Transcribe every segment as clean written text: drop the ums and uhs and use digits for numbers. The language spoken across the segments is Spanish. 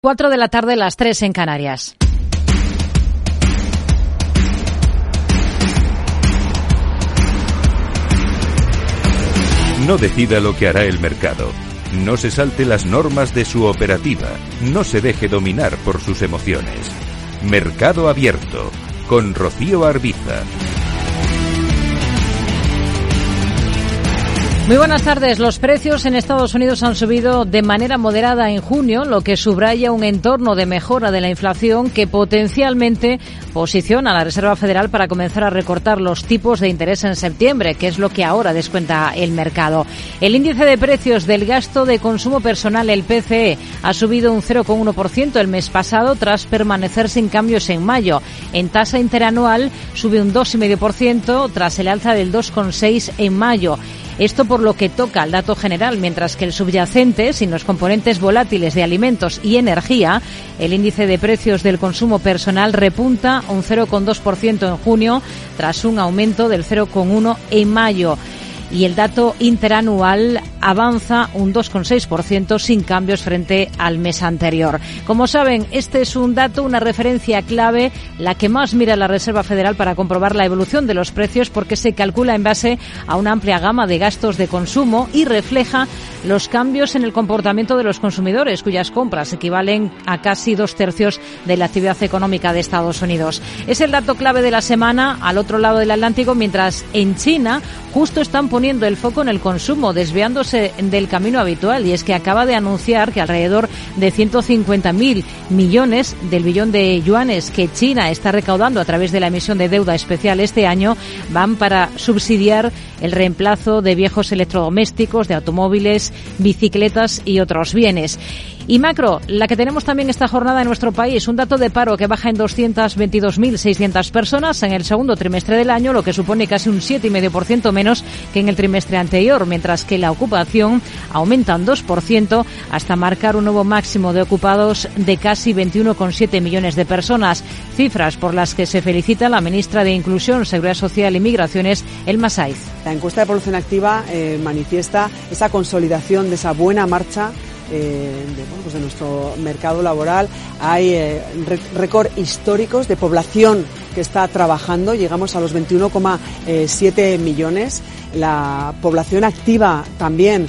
4 de la tarde, las 3 en Canarias. No decida lo que hará el mercado. No se salte las normas de su operativa. No se deje dominar por sus emociones. Mercado Abierto, con Rocío Arbiza. Muy buenas tardes. Los precios en Estados Unidos han subido de manera moderada en junio, lo que subraya un entorno de mejora de la inflación que potencialmente posiciona a la Reserva Federal para comenzar a recortar los tipos de interés en septiembre, que es lo que ahora descuenta el mercado. El índice de precios del gasto de consumo personal, el PCE, ha subido un 0,1% el mes pasado tras permanecer sin cambios en mayo. En tasa interanual sube un 2,5% tras el alza del 2,6% en mayo. Esto por lo que toca al dato general, mientras que el subyacente, sin los componentes volátiles de alimentos y energía, el índice de precios del consumo personal repunta un 0,2% en junio, tras un aumento del 0,1% en mayo. Y el dato interanual avanza un 2,6% sin cambios frente al mes anterior. Como saben, este es un dato, una referencia clave, la que más mira la Reserva Federal para comprobar la evolución de los precios, porque se calcula en base a una amplia gama de gastos de consumo y refleja los cambios en el comportamiento de los consumidores, cuyas compras equivalen a casi 2/3 de la actividad económica de Estados Unidos. Es el dato clave de la semana al otro lado del Atlántico, mientras en China justo están poniendo el foco en el consumo, desviándose del camino habitual, y es que acaba de anunciar que alrededor de 150.000 millones del billón de yuanes que China está recaudando a través de la emisión de deuda especial este año van para subsidiar el reemplazo de viejos electrodomésticos, de automóviles, bicicletas y otros bienes. Y macro, la que tenemos también esta jornada en nuestro país, un dato de paro que baja en 222.600 personas en el segundo trimestre del año, lo que supone casi un 7,5% menos que en el trimestre anterior, mientras que la ocupación aumenta un 2% hasta marcar un nuevo máximo de ocupados de casi 21,7 millones de personas, cifras por las que se felicita la ministra de Inclusión, Seguridad Social y Migraciones, Elma Saiz. La encuesta de población activa manifiesta esa consolidación de esa buena marcha de nuestro mercado laboral. Hay récord históricos de población que está trabajando. Llegamos a los 21,7 millones. La población activa también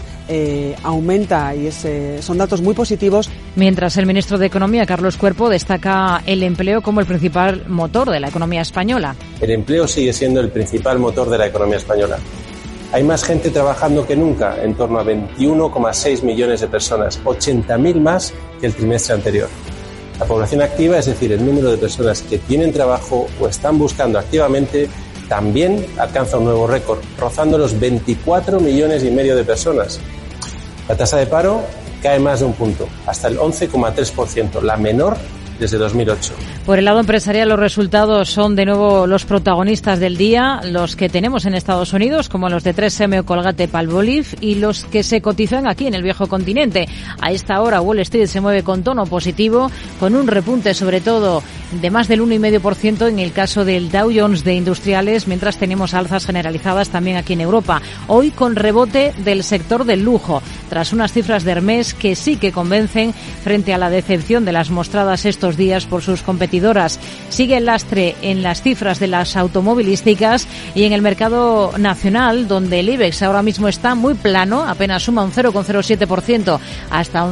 aumenta y son datos muy positivos. Mientras el ministro de Economía, Carlos Cuerpo, destaca el empleo como el principal motor de la economía española. El empleo sigue siendo el principal motor de la economía española. Hay más gente trabajando que nunca, en torno a 21,6 millones de personas, 80.000 más que el trimestre anterior. La población activa, es decir, el número de personas que tienen trabajo o están buscando activamente, también alcanza un nuevo récord, rozando los 24,5 millones de personas. La tasa de paro cae más de un punto, hasta el 11,3%, la menor desde 2008. Por el lado empresarial, los resultados son de nuevo los protagonistas del día, los que tenemos en Estados Unidos, como los de 3M o Colgate-Palmolive, y los que se cotizan aquí en el viejo continente. A esta hora Wall Street se mueve con tono positivo, con un repunte sobre todo de más del 1,5% en el caso del Dow Jones de industriales, mientras tenemos alzas generalizadas también aquí en Europa. Hoy con rebote del sector del lujo, tras unas cifras de Hermès que sí que convencen frente a la decepción de las mostradas estos días por sus competidoras. Sigue el lastre en las cifras de las automovilísticas y en el mercado nacional, donde el IBEX ahora mismo está muy plano, apenas suma un 0,07% hasta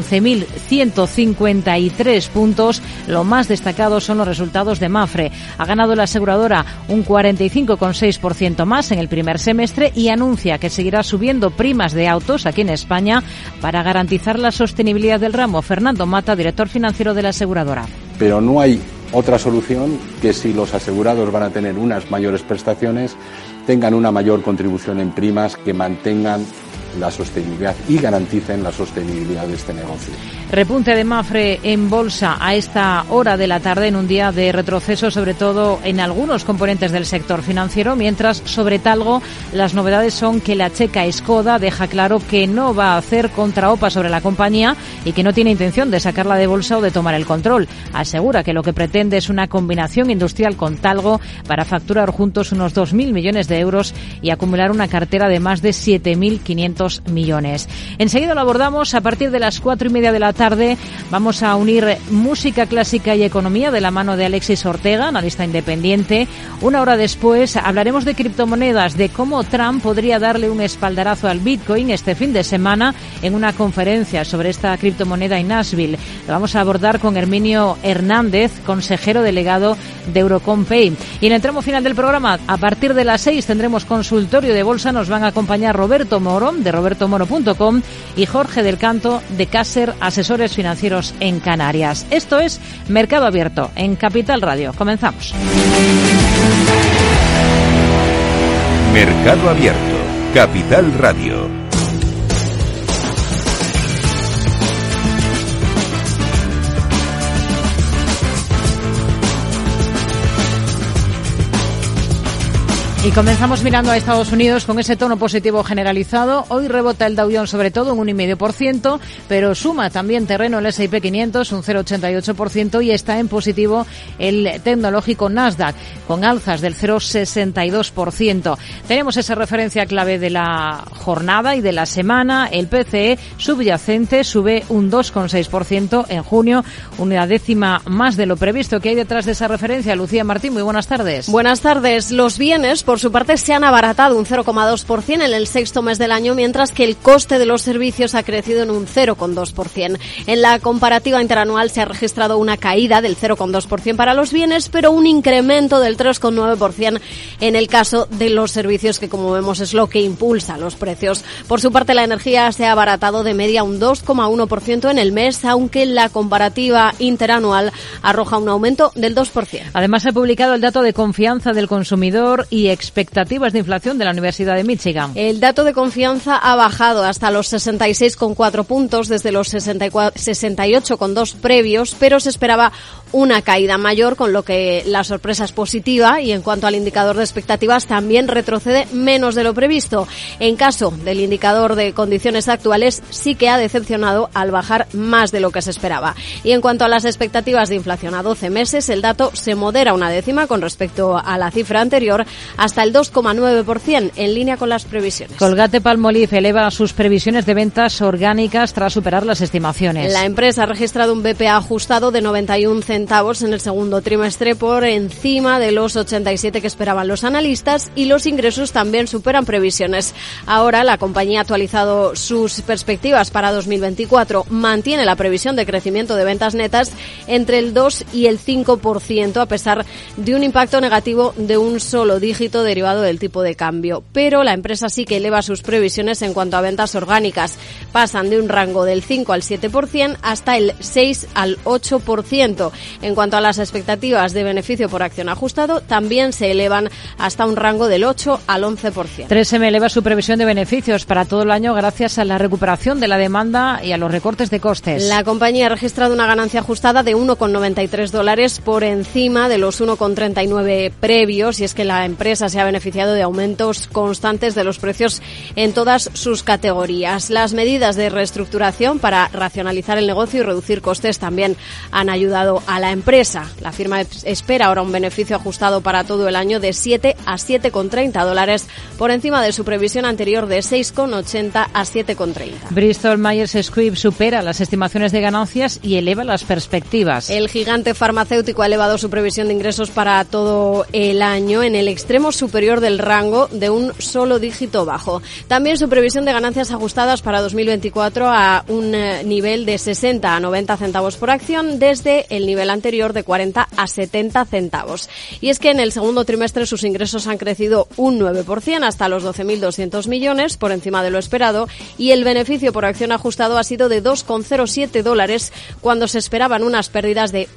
11.153 puntos. Lo más destacado son los resultados de Mapfre. Ha ganado la aseguradora un 45,6% más en el primer semestre y anuncia que seguirá subiendo primas de autos aquí en España para garantizar la sostenibilidad del ramo. Fernando Mata, director financiero de la aseguradora. Pero no hay otra solución que, si los asegurados van a tener unas mayores prestaciones, tengan una mayor contribución en primas que mantengan la sostenibilidad y garanticen la sostenibilidad de este negocio. Repunte de Mapfre en bolsa a esta hora de la tarde, en un día de retroceso, sobre todo en algunos componentes del sector financiero, mientras sobre Talgo las novedades son que la checa Škoda deja claro que no va a hacer contraopa sobre la compañía y que no tiene intención de sacarla de bolsa o de tomar el control. Asegura que lo que pretende es una combinación industrial con Talgo para facturar juntos unos 2.000 millones de euros y acumular una cartera de más de 7.500 200 millones. Enseguida lo abordamos a partir de las 4:30 de la tarde. Vamos a unir música clásica y economía de la mano de Alexis Ortega, analista independiente. Una hora después hablaremos de criptomonedas, de cómo Trump podría darle un espaldarazo al Bitcoin este fin de semana en una conferencia sobre esta criptomoneda en Nashville. Lo vamos a abordar con Herminio Hernández, consejero delegado de Eurocompay. Y en el tramo final del programa, a partir de las 6 tendremos consultorio de bolsa. Nos van a acompañar Roberto Moro, de robertomoro.com, y Jorge del Canto, de Caser, asesores financieros en Canarias. Esto es Mercado Abierto en Capital Radio. Comenzamos. Mercado Abierto, Capital Radio. Y comenzamos mirando a Estados Unidos con ese tono positivo generalizado. Hoy rebota el Dow Jones sobre todo un 1,5%, pero suma también terreno el S&P 500, un 0,88%, y está en positivo el tecnológico Nasdaq, con alzas del 0,62%. Tenemos esa referencia clave de la jornada y de la semana. El PCE subyacente sube un 2,6% en junio, una décima más de lo previsto. ¿Qué hay detrás de esa referencia? Lucía Martín, muy buenas tardes. Buenas tardes. Los bienes, por su parte, se han abaratado un 0,2% en el sexto mes del año, mientras que el coste de los servicios ha crecido en un 0,2%. En la comparativa interanual se ha registrado una caída del 0,2% para los bienes, pero un incremento del 3,9% en el caso de los servicios, que como vemos es lo que impulsa los precios. Por su parte, la energía se ha abaratado de media un 2,1% en el mes, aunque la comparativa interanual arroja un aumento del 2%. Además, se ha publicado el dato de confianza del consumidor y expectativas de inflación de la Universidad de Michigan. El dato de confianza ha bajado hasta los 66,4 puntos desde los 68,2 previos, pero se esperaba una caída mayor, con lo que la sorpresa es positiva, y en cuanto al indicador de expectativas también retrocede menos de lo previsto. En caso del indicador de condiciones actuales, sí que ha decepcionado al bajar más de lo que se esperaba. Y en cuanto a las expectativas de inflación a 12 meses, el dato se modera una décima con respecto a la cifra anterior, hasta el 2,9%, en línea con las previsiones. Colgate-Palmolive eleva sus previsiones de ventas orgánicas tras superar las estimaciones. La empresa ha registrado un BPA ajustado de 91 centavos en el segundo trimestre, por encima de los 87 que esperaban los analistas, y los ingresos también superan previsiones. Ahora la compañía ha actualizado sus perspectivas para 2024. Mantiene la previsión de crecimiento de ventas netas entre el 2 y el 5%, a pesar de un impacto negativo de un solo dígito derivado del tipo de cambio. Pero la empresa sí que eleva sus previsiones en cuanto a ventas orgánicas. Pasan de un rango del 5 al 7% hasta el 6 al 8%. En cuanto a las expectativas de beneficio por acción ajustado, también se elevan hasta un rango del 8 al 11%. 3M eleva su previsión de beneficios para todo el año gracias a la recuperación de la demanda y a los recortes de costes. La compañía ha registrado una ganancia ajustada de $1,93 por encima de los 1,39 previos, y es que la empresa se ha beneficiado de aumentos constantes de los precios en todas sus categorías. Las medidas de reestructuración para racionalizar el negocio y reducir costes también han ayudado a la empresa. La firma espera ahora un beneficio ajustado para todo el año de $7 a $7,30, por encima de su previsión anterior de $6,80 a $7,30. Bristol Myers Squibb supera las estimaciones de ganancias y eleva las perspectivas. El gigante farmacéutico ha elevado su previsión de ingresos para todo el año en el extremo superior del rango de un solo dígito bajo. También su previsión de ganancias ajustadas para 2024 a un nivel de 60 a 90 centavos por acción, desde el nivel anterior de 40 a 70 centavos. Y es que en el segundo trimestre sus ingresos han crecido un 9% hasta los 12.200 millones, por encima de lo esperado, y el beneficio por acción ajustado ha sido de $2,07 cuando se esperaban unas pérdidas de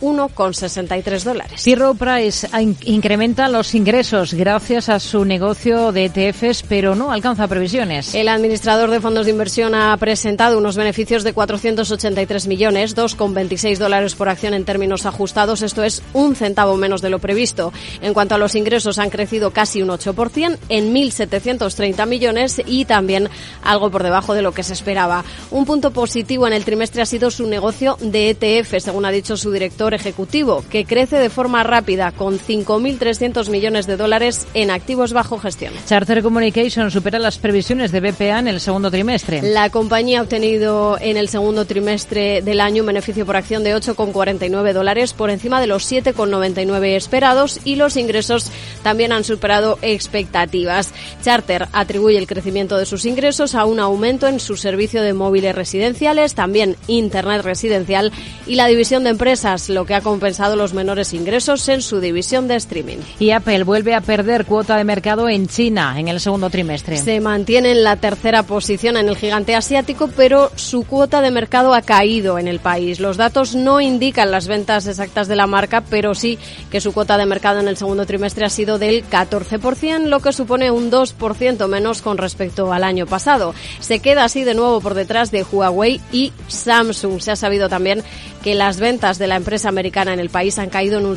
$1,63. T. Rowe Price incrementa los ingresos gracias a su negocio de ETFs, pero no alcanza previsiones. El administrador de fondos de inversión ha presentado unos beneficios de 483 millones, $2,26 por acción en términos los ajustados, esto es 1 centavo menos de lo previsto. En cuanto a los ingresos, han crecido casi un 8%, en 1.730 millones y también algo por debajo de lo que se esperaba. Un punto positivo en el trimestre ha sido su negocio de ETF, según ha dicho su director ejecutivo, que crece de forma rápida con 5.300 millones de dólares en activos bajo gestión. Charter Communications supera las previsiones de BPA en el segundo trimestre. La compañía ha obtenido en el segundo trimestre del año un beneficio por acción de $8,49 por encima de los 7,99 esperados y los ingresos también han superado expectativas. Charter atribuye el crecimiento de sus ingresos a un aumento en su servicio de móviles residenciales, también Internet residencial y la división de empresas, lo que ha compensado los menores ingresos en su división de streaming. Y Apple vuelve a perder cuota de mercado en China en el segundo trimestre. Se mantiene en la tercera posición en el gigante asiático, pero su cuota de mercado ha caído en el país. Los datos no indican las ventas exactas de la marca, pero sí que su cuota de mercado en el segundo trimestre ha sido del 14%, lo que supone un 2% menos con respecto al año pasado. Se queda así de nuevo por detrás de Huawei y Samsung. Se ha sabido también que las ventas de la empresa americana en el país han caído en un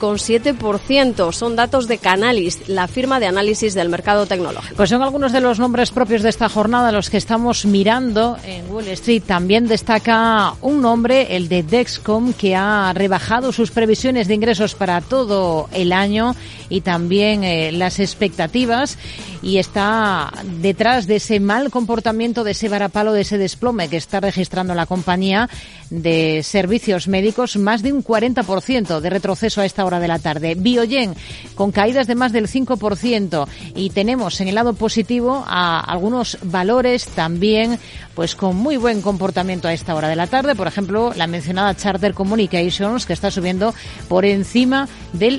6,7%. Son datos de Canalys, la firma de análisis del mercado tecnológico. Pues son algunos de los nombres propios de esta jornada los que estamos mirando en Wall Street. También destaca un nombre, el de Dexcom, que ha rebajado sus previsiones de ingresos para todo el año y también las expectativas, y está detrás de ese mal comportamiento, de ese varapalo, de ese desplome que está registrando la compañía de servicios médicos, más de un 40% de retroceso a esta hora de la tarde. Biogen, con caídas de más del 5%, y tenemos en el lado positivo a algunos valores también pues con muy buen comportamiento a esta hora de la tarde. Por ejemplo, la mencionada Charter Communications, que está subiendo por encima del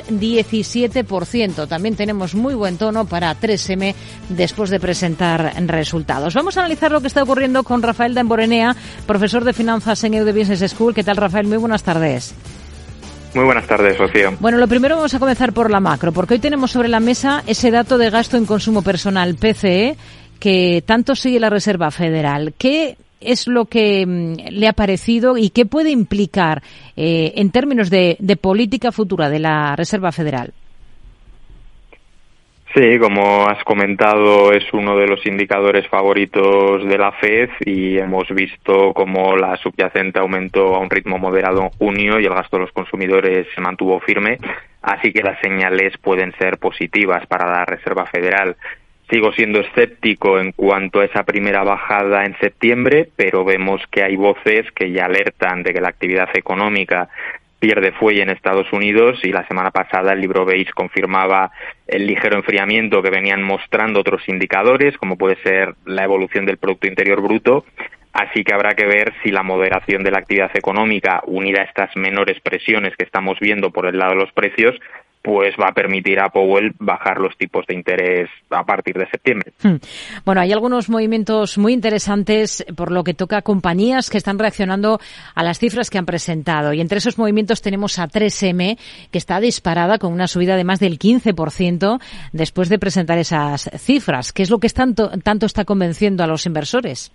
17%. También tenemos muy buen tono para 3M después de presentar resultados. Vamos a analizar lo que está ocurriendo con Rafael Damborenea, profesor de finanzas en EUD Business School. ¿Qué tal, Rafael? Muy buenas tardes. Muy buenas tardes, Rocío. Bueno, lo primero vamos a comenzar por la macro, porque hoy tenemos sobre la mesa ese dato de gasto en consumo personal, PCE, que tanto sigue la Reserva Federal. ¿Qué es lo que le ha parecido y qué puede implicar en términos de política futura de la Reserva Federal? Sí, como has comentado, es uno de los indicadores favoritos de la FED y hemos visto cómo la subyacente aumentó a un ritmo moderado en junio y el gasto de los consumidores se mantuvo firme, así que las señales pueden ser positivas para la Reserva Federal. Sigo siendo escéptico en cuanto a esa primera bajada en septiembre, pero vemos que hay voces que ya alertan de que la actividad económica pierde fuelle en Estados Unidos, y la semana pasada el libro Beige confirmaba el ligero enfriamiento que venían mostrando otros indicadores, como puede ser la evolución del Producto Interior Bruto. Así que habrá que ver si la moderación de la actividad económica, unida a estas menores presiones que estamos viendo por el lado de los precios, pues va a permitir a Powell bajar los tipos de interés a partir de septiembre. Bueno, hay algunos movimientos muy interesantes por lo que toca a compañías que están reaccionando a las cifras que han presentado. Y entre esos movimientos tenemos a 3M, que está disparada con una subida de más del 15% después de presentar esas cifras. ¿Qué es lo que tanto está convenciendo a los inversores?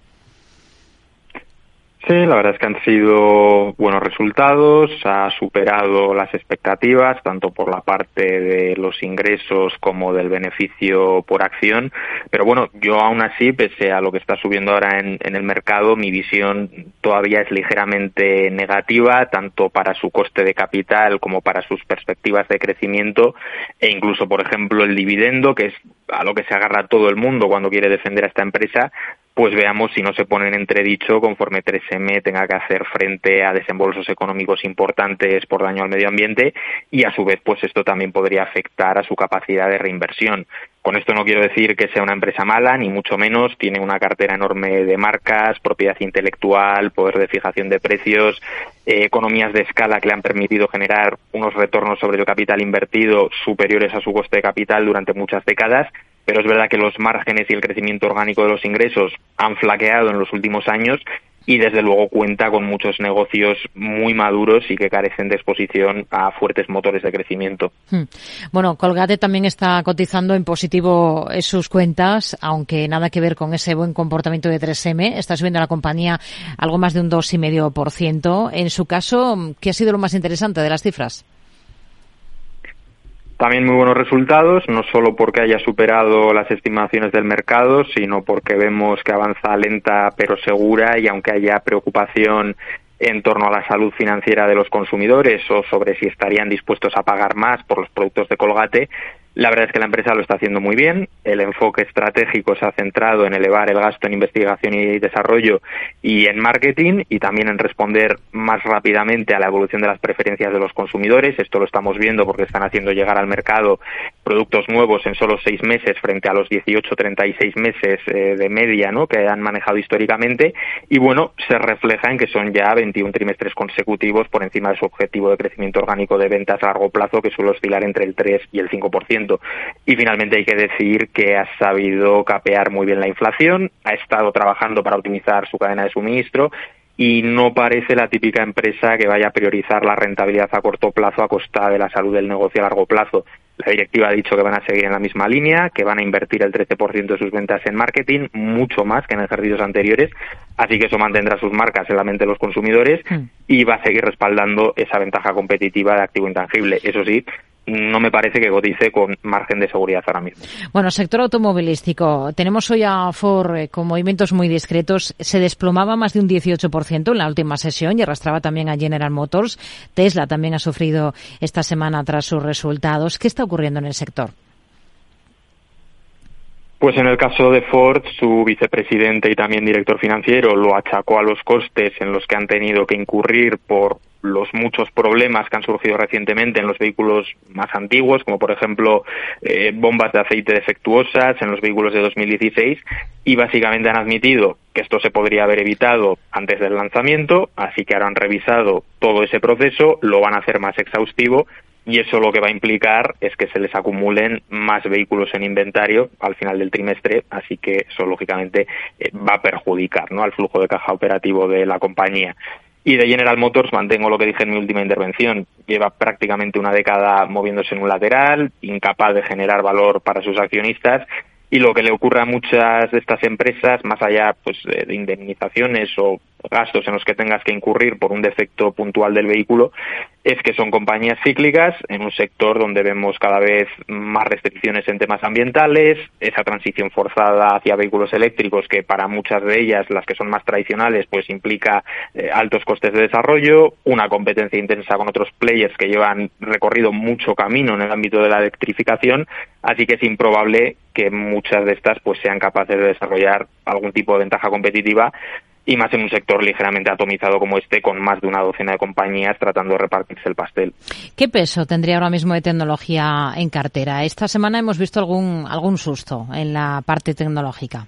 Sí, la verdad es que han sido buenos resultados, ha superado las expectativas, tanto por la parte de los ingresos como del beneficio por acción, pero bueno, yo aún así, pese a lo que está subiendo ahora en el mercado, mi visión todavía es ligeramente negativa, tanto para su coste de capital como para sus perspectivas de crecimiento, e incluso, por ejemplo, el dividendo, que es a lo que se agarra todo el mundo cuando quiere defender a esta empresa, pues veamos si no se pone en entredicho conforme 3M tenga que hacer frente a desembolsos económicos importantes por daño al medio ambiente, y a su vez pues esto también podría afectar a su capacidad de reinversión. Con esto no quiero decir que sea una empresa mala, ni mucho menos. Tiene una cartera enorme de marcas, propiedad intelectual, poder de fijación de precios, economías de escala que le han permitido generar unos retornos sobre el capital invertido superiores a su coste de capital durante muchas décadas. Pero es verdad que los márgenes y el crecimiento orgánico de los ingresos han flaqueado en los últimos años, y desde luego cuenta con muchos negocios muy maduros y que carecen de exposición a fuertes motores de crecimiento. Bueno, Colgate también está cotizando en positivo en sus cuentas, aunque nada que ver con ese buen comportamiento de 3M. Está subiendo la compañía algo más de un 2,5%. En su caso, ¿qué ha sido lo más interesante de las cifras? También muy buenos resultados, no solo porque haya superado las estimaciones del mercado, sino porque vemos que avanza lenta pero segura, y aunque haya preocupación en torno a la salud financiera de los consumidores o sobre si estarían dispuestos a pagar más por los productos de Colgate, la verdad es que la empresa lo está haciendo muy bien. El enfoque estratégico se ha centrado en elevar el gasto en investigación y desarrollo y en marketing, y también en responder más rápidamente a la evolución de las preferencias de los consumidores. Esto lo estamos viendo porque están haciendo llegar al mercado productos nuevos en solo 6 meses frente a los 18-36 meses de media, ¿no?, que han manejado históricamente, y bueno, se refleja en que son ya 21 trimestres consecutivos por encima de su objetivo de crecimiento orgánico de ventas a largo plazo, que suele oscilar entre el 3 y el 5%. Y finalmente hay que decir que ha sabido capear muy bien la inflación, ha estado trabajando para optimizar su cadena de suministro y no parece la típica empresa que vaya a priorizar la rentabilidad a corto plazo a costa de la salud del negocio a largo plazo. La directiva ha dicho que van a seguir en la misma línea, que van a invertir el 13% de sus ventas en marketing, mucho más que en ejercicios anteriores, así que eso mantendrá sus marcas en la mente de los consumidores y va a seguir respaldando esa ventaja competitiva de activo intangible. Eso sí, no me parece que cotice con margen de seguridad ahora mismo. Bueno, sector automovilístico. Tenemos hoy a Ford con movimientos muy discretos. Se desplomaba más de un 18% en la última sesión y arrastraba también a General Motors. Tesla también ha sufrido esta semana tras sus resultados. ¿Qué está ocurriendo en el sector? Pues en el caso de Ford, su vicepresidente y también director financiero lo achacó a los costes en los que han tenido que incurrir por los muchos problemas que han surgido recientemente en los vehículos más antiguos, como por ejemplo bombas de aceite defectuosas en los vehículos de 2016, y básicamente han admitido que esto se podría haber evitado antes del lanzamiento, así que ahora han revisado todo ese proceso, lo van a hacer más exhaustivo, y eso lo que va a implicar es que se les acumulen más vehículos en inventario al final del trimestre, así que eso lógicamente va a perjudicar, ¿no?, al flujo de caja operativo de la compañía. Y de General Motors mantengo lo que dije en mi última intervención. Lleva prácticamente una década moviéndose en un lateral, incapaz de generar valor para sus accionistas, y lo que le ocurre a muchas de estas empresas, más allá pues de indemnizaciones o gastos en los que tengas que incurrir por un defecto puntual del vehículo, es que son compañías cíclicas en un sector donde vemos cada vez más restricciones en temas ambientales, esa transición forzada hacia vehículos eléctricos que para muchas de ellas, las que son más tradicionales, pues implica altos costes de desarrollo, una competencia intensa con otros players que llevan recorrido mucho camino en el ámbito de la electrificación, así que es improbable que muchas de estas pues sean capaces de desarrollar algún tipo de ventaja competitiva, y más en un sector ligeramente atomizado como este, con más de una docena de compañías tratando de repartirse el pastel. ¿Qué peso tendría ahora mismo de tecnología en cartera? Esta semana hemos visto algún susto en la parte tecnológica.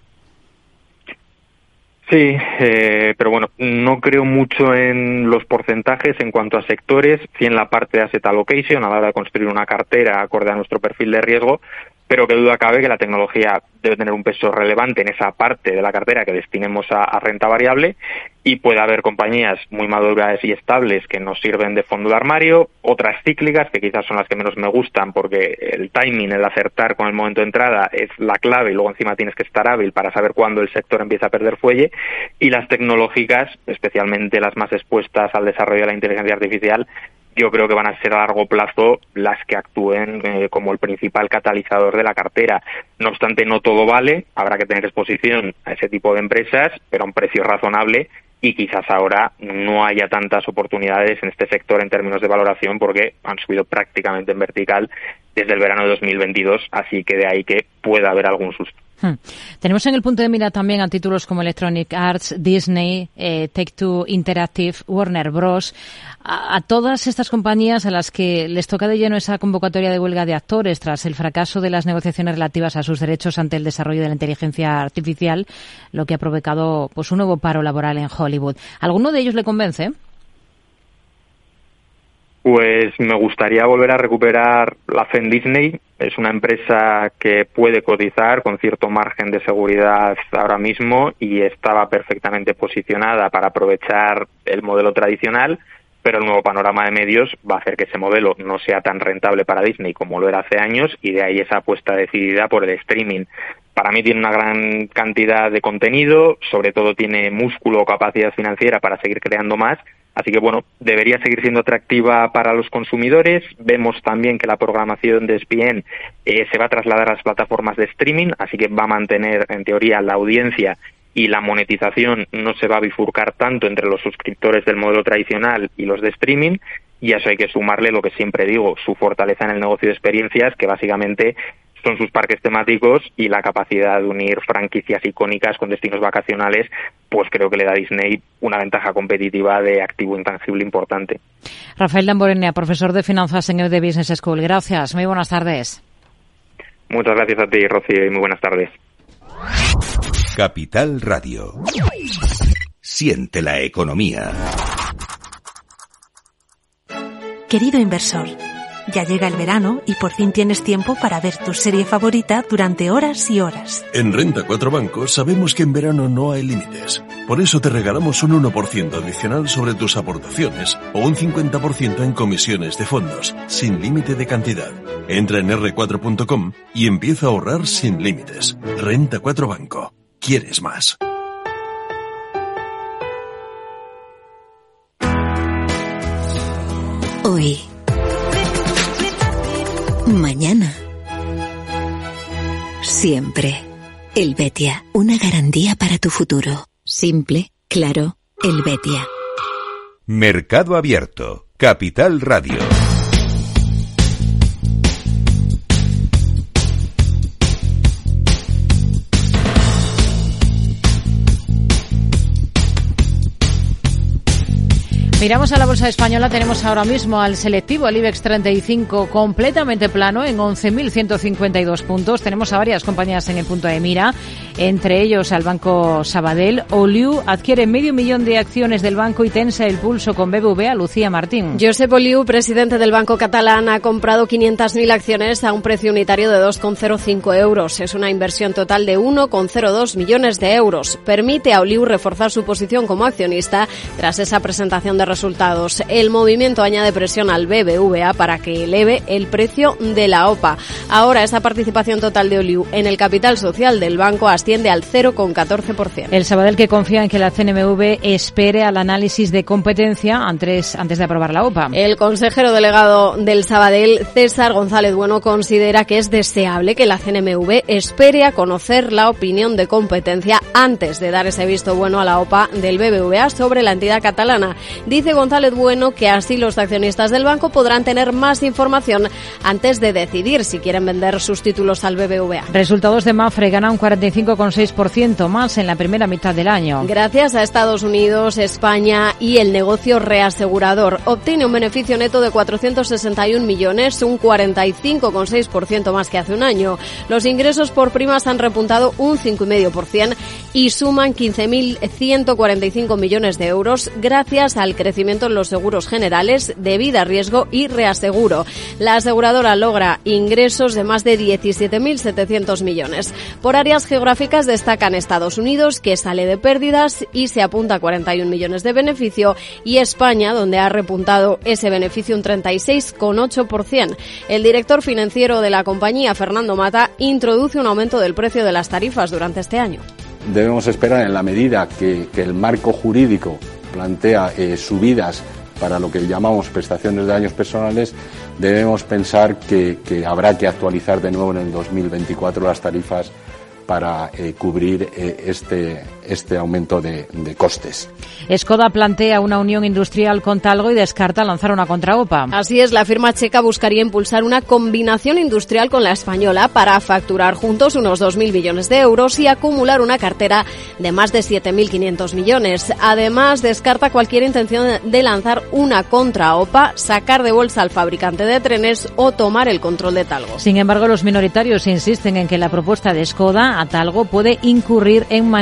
Sí, pero bueno, no creo mucho en los porcentajes en cuanto a sectores, sí en la parte de asset allocation a la hora de construir una cartera acorde a nuestro perfil de riesgo, pero que duda cabe que la tecnología debe tener un peso relevante en esa parte de la cartera que destinemos a renta variable, y puede haber compañías muy maduras y estables que nos sirven de fondo de armario, otras cíclicas que quizás son las que menos me gustan porque el timing, el acertar con el momento de entrada es la clave, y luego encima tienes que estar hábil para saber cuándo el sector empieza a perder fuelle, y las tecnológicas, especialmente las más expuestas al desarrollo de la inteligencia artificial, yo creo que van a ser a largo plazo las que actúen como el principal catalizador de la cartera. No obstante, no todo vale, habrá que tener exposición a ese tipo de empresas, pero a un precio razonable, y quizás ahora no haya tantas oportunidades en este sector en términos de valoración porque han subido prácticamente en vertical desde el verano de 2022, así que de ahí que pueda haber algún susto. Tenemos en el punto de mira también a títulos como Electronic Arts, Disney, Take-Two Interactive, Warner Bros. A todas estas compañías a las que les toca de lleno esa convocatoria de huelga de actores tras el fracaso de las negociaciones relativas a sus derechos ante el desarrollo de la inteligencia artificial, lo que ha provocado pues un nuevo paro laboral en Hollywood. ¿Alguno de ellos le convence? Pues me gustaría volver a recuperar la fe en Disney. es una empresa que puede cotizar con cierto margen de seguridad ahora mismo y estaba perfectamente posicionada para aprovechar el modelo tradicional, pero el nuevo panorama de medios va a hacer que ese modelo no sea tan rentable para Disney como lo era hace años, y de ahí esa apuesta decidida por el streaming. Para mí tiene una gran cantidad de contenido, sobre todo tiene músculo o capacidad financiera para seguir creando más, así que bueno, debería seguir siendo atractiva para los consumidores. Vemos también que la programación de ESPN se va a trasladar a las plataformas de streaming, así que va a mantener en teoría la audiencia y la monetización no se va a bifurcar tanto entre los suscriptores del modelo tradicional y los de streaming, y a eso hay que sumarle lo que siempre digo, su fortaleza en el negocio de experiencias, que básicamente son sus parques temáticos y la capacidad de unir franquicias icónicas con destinos vacacionales, pues creo que le da a Disney una ventaja competitiva de activo intangible importante. Rafael Damborenea, profesor de finanzas en EUD Business School. Gracias, muy buenas tardes. Muchas gracias a ti, Rocío, y muy buenas tardes. Capital Radio. Siente la economía. Querido inversor, ya llega el verano y por fin tienes tiempo para ver tu serie favorita durante horas y horas. En Renta 4 Banco sabemos que en verano no hay límites. Por eso te regalamos un 1% adicional sobre tus aportaciones o un 50% en comisiones de fondos, sin límite de cantidad. Entra en r4.com y empieza a ahorrar sin límites. Renta 4 Banco. ¿Quieres más? Hoy. Mañana. Siempre. Helvetia, una garantía para tu futuro. Simple, claro, Helvetia. Mercado Abierto. Capital Radio. Miramos a la bolsa española, tenemos ahora mismo al selectivo, al IBEX 35, completamente plano en 11.152 puntos. Tenemos a varias compañías en el punto de mira, entre ellos al Banco Sabadell. Oliu adquiere 500.000 de acciones del banco y tensa el pulso con BBVA. Lucía Martín. Josep Oliu, presidente del Banco Catalán, ha comprado 500.000 acciones a un precio unitario de 2,05 euros. Es una inversión total de 1,02 millones de euros. Permite a Oliu reforzar su posición como accionista tras esa presentación de resultados. El movimiento añade presión al BBVA para que eleve el precio de la OPA. Ahora esa participación total de Oliu en el capital social del banco asciende al 0,14%. El Sabadell, que confía en que la CNMV espere al análisis de competencia antes de aprobar la OPA. El consejero delegado del Sabadell, César González Bueno, considera que es deseable que la CNMV espere a conocer la opinión de competencia antes de dar ese visto bueno a la OPA del BBVA sobre la entidad catalana. Dice González Bueno que así los accionistas del banco podrán tener más información antes de decidir si quieren vender sus títulos al BBVA. Resultados de Mapfre, gana un 45,6% más en la primera mitad del año. Gracias a Estados Unidos, España y el negocio reasegurador, obtiene un beneficio neto de 461 millones, un 45,6% más que hace un año. Los ingresos por primas han repuntado un 5,5% y suman 15.145 millones de euros gracias al crecimiento en los seguros generales de vida, riesgo y reaseguro. La aseguradora logra ingresos de más de 17.700 millones. Por áreas geográficas destacan Estados Unidos, que sale de pérdidas y se apunta a 41 millones de beneficio, y España, donde ha repuntado ese beneficio un 36,8%. El director financiero de la compañía, Fernando Mata, introduce un aumento del precio de las tarifas durante este año. Debemos esperar, en la medida que el marco jurídico plantea subidas para lo que llamamos prestaciones de daños personales, debemos pensar que habrá que actualizar de nuevo en el 2024 las tarifas para cubrir este aumento de costes. Skoda plantea una unión industrial con Talgo y descarta lanzar una contra-OPA. Así es, la firma checa buscaría impulsar una combinación industrial con la española para facturar juntos unos 2.000 millones de euros y acumular una cartera de más de 7.500 millones. Además, descarta cualquier intención de lanzar una contra-OPA, sacar de bolsa al fabricante de trenes o tomar el control de Talgo. Sin embargo, los minoritarios insisten en que la propuesta de Skoda a Talgo puede incurrir en manipulación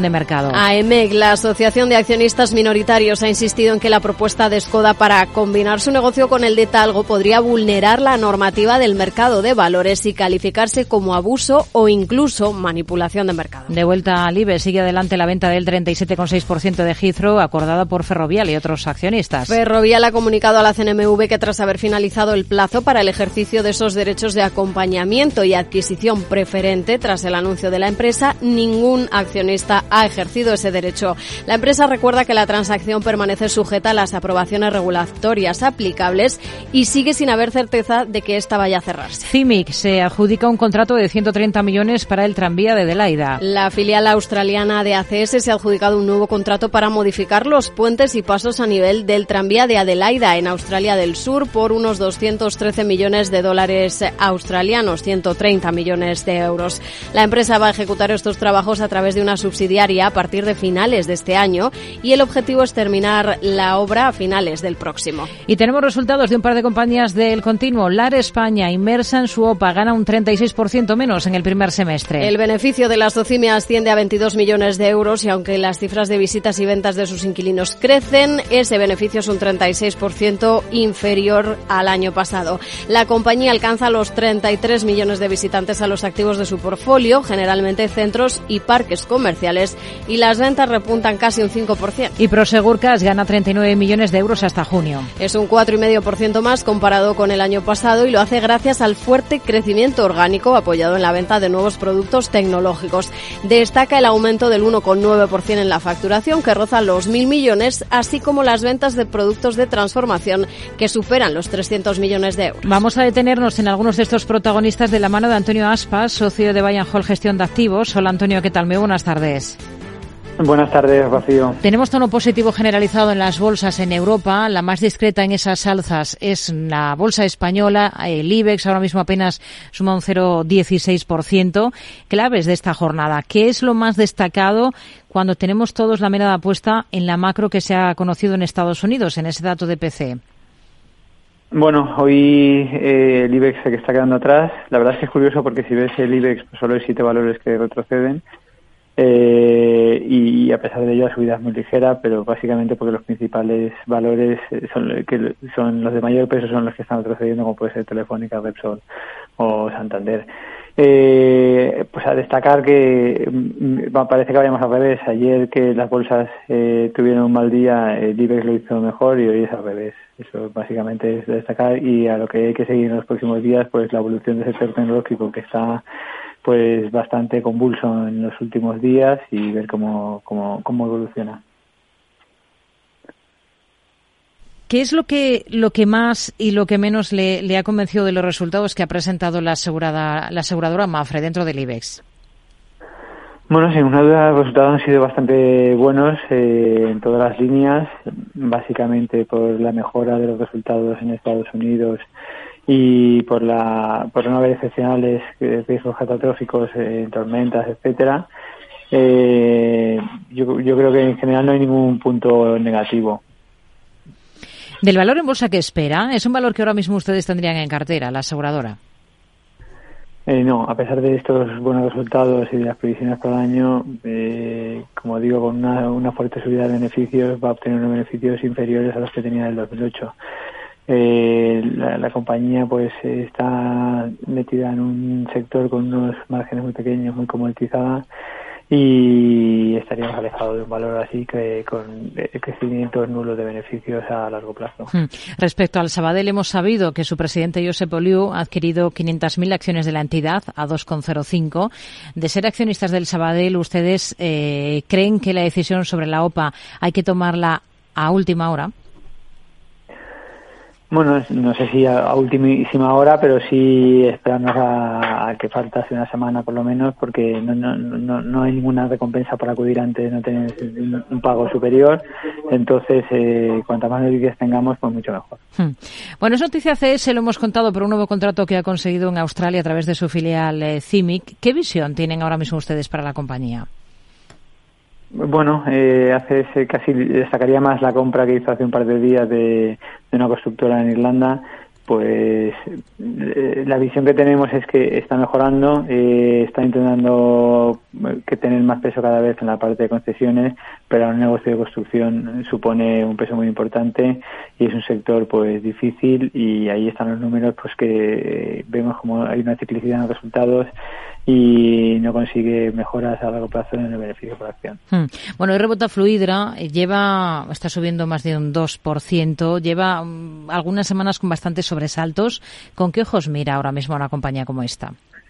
de mercado. AEMEC, la Asociación de Accionistas Minoritarios, ha insistido en que la propuesta de Škoda para combinar su negocio con el de Talgo podría vulnerar la normativa del mercado de valores y calificarse como abuso o incluso manipulación de mercado. De vuelta al IBEX, sigue adelante la venta del 37,6% de Heathrow, acordada por Ferrovial y otros accionistas. Ferrovial ha comunicado a la CNMV que tras haber finalizado el plazo para el ejercicio de esos derechos de acompañamiento y adquisición preferente tras el anuncio de la empresa, ningún accionista ha ejercido ese derecho. La empresa recuerda que la transacción permanece sujeta a las aprobaciones regulatorias aplicables y sigue sin haber certeza de que esta vaya a cerrarse. CIMIC se adjudica un contrato de 130 millones para el tranvía de Adelaida. La filial australiana de ACS se ha adjudicado un nuevo contrato para modificar los puentes y pasos a nivel del tranvía de Adelaida en Australia del Sur por unos 213 millones de dólares australianos, 130 millones de euros. La empresa va a ejecutar estos trabajos a través de una subsidiaria a partir de finales de este año y el objetivo es terminar la obra a finales del próximo. Y tenemos resultados de un par de compañías del continuo. LAR España, inmersa en su OPA, gana un 36% menos en el primer semestre. El beneficio de las Socimi asciende a 22 millones de euros y aunque las cifras de visitas y ventas de sus inquilinos crecen, ese beneficio es un 36% inferior al año pasado. La compañía alcanza los 33 millones de visitantes a los activos de su portfolio, generalmente centros y parques comerciales, y las ventas repuntan casi un 5%. Y Prosegur Cash gana 39 millones de euros hasta junio. Es un 4,5% más comparado con el año pasado y lo hace gracias al fuerte crecimiento orgánico apoyado en la venta de nuevos productos tecnológicos. Destaca el aumento del 1,9% en la facturación, que roza los 1.000 millones, así como las ventas de productos de transformación que superan los 300 millones de euros. Vamos a detenernos en algunos de estos protagonistas de la mano de Antonio Aspas, socio de Buy and Hold Gestión de Activos. Hola Antonio, ¿qué tal? Muy buenas tardes. Buenas tardes, Rocío. Tenemos tono positivo generalizado en las bolsas en Europa. La más discreta en esas alzas es la bolsa española. El IBEX ahora mismo apenas suma un 0,16%. Claves de esta jornada. ¿Qué es lo más destacado cuando tenemos todos la mirada puesta en la macro que se ha conocido en Estados Unidos, en ese dato de PCE? Bueno, hoy el IBEX se está quedando atrás. La verdad es que es curioso porque si ves el IBEX, pues solo hay 7 valores que retroceden. Y a pesar de ello la subida es muy ligera, pero básicamente porque los principales valores son los de mayor peso, son los que están retrocediendo, como puede ser Telefónica, Repsol o Santander. Pues a destacar que parece que vayamos al revés. Ayer que las bolsas tuvieron un mal día, el IBEX lo hizo mejor y hoy es al revés. Eso básicamente es destacar, y a lo que hay que seguir en los próximos días, pues la evolución del sector tecnológico, que está pues bastante convulso en los últimos días, y ver cómo evoluciona. ¿Qué es lo que más y lo que menos le ha convencido de los resultados que ha presentado la aseguradora Mapfre dentro del IBEX? Bueno, sin una duda los resultados han sido bastante buenos en todas las líneas, básicamente por la mejora de los resultados en Estados Unidos y por no haber excepcionales, riesgos catastróficos, tormentas, etcétera. Yo creo que en general no hay ningún punto negativo. ¿Del valor en bolsa que espera? ¿Es un valor que ahora mismo ustedes tendrían en cartera, la aseguradora? No, a pesar de estos buenos resultados y de las previsiones para el año, como digo, con una fuerte subida de beneficios, va a obtener unos beneficios inferiores a los que tenía en el 2008. La compañía pues está metida en un sector con unos márgenes muy pequeños, muy comoditizada, y estaríamos alejados de un valor así que con crecimientos nulos de beneficios a largo plazo. Respecto al Sabadell, hemos sabido que su presidente Josep Oliu ha adquirido 500.000 acciones de la entidad a 2,05. De ser accionistas del Sabadell, ¿ustedes creen que la decisión sobre la OPA hay que tomarla a última hora? Bueno, no sé si a ultimísima hora, pero sí esperamos a que faltase una semana por lo menos, porque no hay ninguna recompensa por acudir antes de no tener un pago superior. Entonces, cuantas más noticias tengamos, pues mucho mejor. Bueno, es noticia CS, lo hemos contado, por un nuevo contrato que ha conseguido en Australia a través de su filial CIMIC. ¿Qué visión tienen ahora mismo ustedes para la compañía? Bueno, casi destacaría más la compra que hizo hace un par de días de una constructora en Irlanda, pues la visión que tenemos es que está mejorando, está intentando que tener más peso cada vez en la parte de concesiones, pero un negocio de construcción supone un peso muy importante y es un sector pues difícil, y ahí están los números pues que vemos como hay una ciclicidad en los resultados y no consigue mejoras a largo plazo en el beneficio por acción. Bueno, el rebota Fluidra está subiendo más de un 2%, lleva algunas semanas con bastantes sobresaltos. ¿Con qué ojos mira ahora mismo una compañía como esta?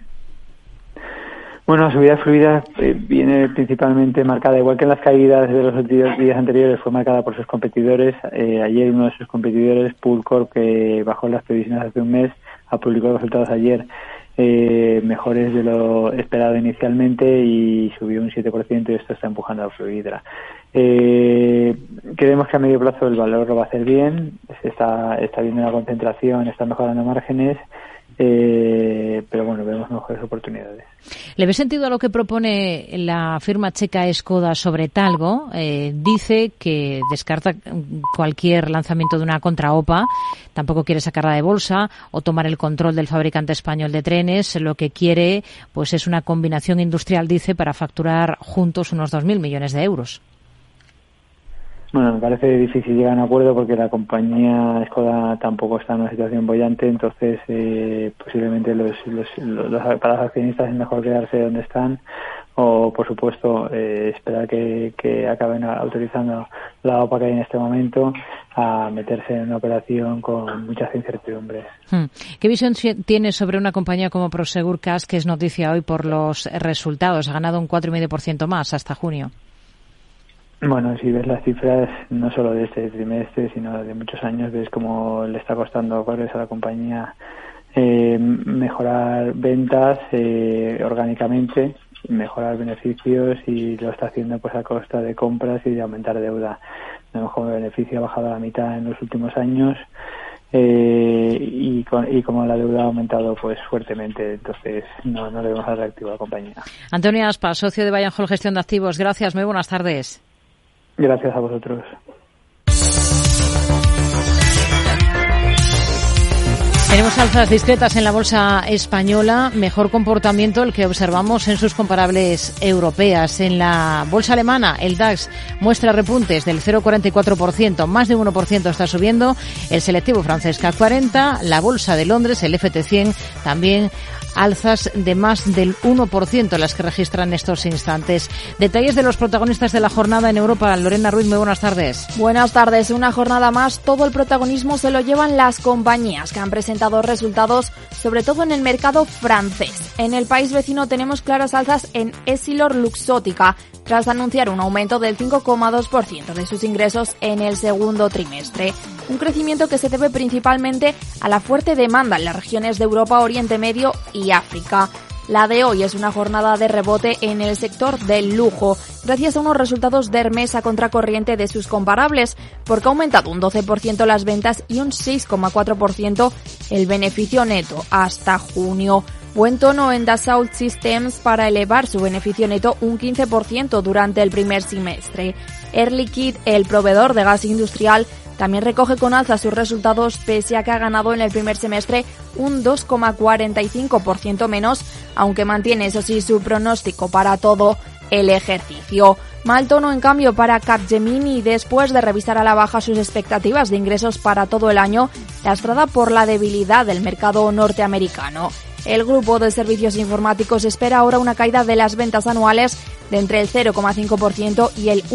Bueno, la subida fluida viene principalmente marcada, igual que en las caídas de los días anteriores, fue marcada por sus competidores. Ayer uno de sus competidores, Poolcorp, que bajó las previsiones hace un mes, ha publicado resultados ayer mejores de lo esperado inicialmente y subió un 7%, y esto está empujando a Fluidra. Creemos que a medio plazo el valor lo va a hacer bien, está viendo una concentración, está mejorando márgenes, pero bueno, vemos mejores oportunidades. ¿Le ve sentido a lo que propone la firma checa Škoda sobre Talgo? Dice que descarta cualquier lanzamiento de una contra-OPA, tampoco quiere sacarla de bolsa o tomar el control del fabricante español de trenes. Lo que quiere pues es una combinación industrial, dice, para facturar juntos unos 2.000 millones de euros. Bueno, me parece difícil llegar a un acuerdo porque la compañía Škoda tampoco está en una situación bollante, entonces posiblemente para los accionistas es mejor quedarse donde están o, por supuesto, esperar que acaben autorizando la OPA que hay en este momento a meterse en una operación con muchas incertidumbres. ¿Qué visión tiene sobre una compañía como Prosegur Cash, que es noticia hoy por los resultados? Ha ganado un 4,5% más hasta junio. Bueno, si ves las cifras, no solo de este trimestre, sino de muchos años, ves cómo le está costando a la compañía mejorar ventas orgánicamente, mejorar beneficios, y lo está haciendo pues a costa de compras y de aumentar deuda. Vemos como el beneficio ha bajado a la mitad en los últimos años y como la deuda ha aumentado pues fuertemente, entonces no le vemos atractivo a la compañía. Antonio Aspa, socio de Buy and Hold Gestión de Activos. Gracias, muy buenas tardes. Gracias a vosotros. Tenemos alzas discretas en la bolsa española, mejor comportamiento el que observamos en sus comparables europeas. En la bolsa alemana, el DAX muestra repuntes del 0,44%, más de 1% está subiendo el selectivo francés CAC 40, la bolsa de Londres, el FT100, también alzas de más del 1% las que registran estos instantes. Detalles de los protagonistas de la jornada en Europa. Lorena Ruiz, muy buenas tardes. Buenas tardes. Una jornada más, todo el protagonismo se lo llevan las compañías que han presentado resultados, sobre todo en el mercado francés. En el país vecino tenemos claras alzas en EssilorLuxottica, tras anunciar un aumento del 5,2% de sus ingresos en el segundo trimestre. Un crecimiento que se debe principalmente a la fuerte demanda en las regiones de Europa, Oriente Medio y África. La de hoy es una jornada de rebote en el sector del lujo, gracias a unos resultados de Hermès a contracorriente de sus comparables, porque ha aumentado un 12% las ventas y un 6,4% el beneficio neto hasta junio. Buen tono en Dassault Systems para elevar su beneficio neto un 15% durante el primer semestre. Air Liquide, el proveedor de gas industrial, también recoge con alza sus resultados pese a que ha ganado en el primer semestre un 2,45% menos, aunque mantiene, eso sí, su pronóstico para todo el ejercicio. Mal tono, en cambio, para Capgemini después de revisar a la baja sus expectativas de ingresos para todo el año, lastrada por la debilidad del mercado norteamericano. El grupo de servicios informáticos espera ahora una caída de las ventas anuales de entre el 0,5% y el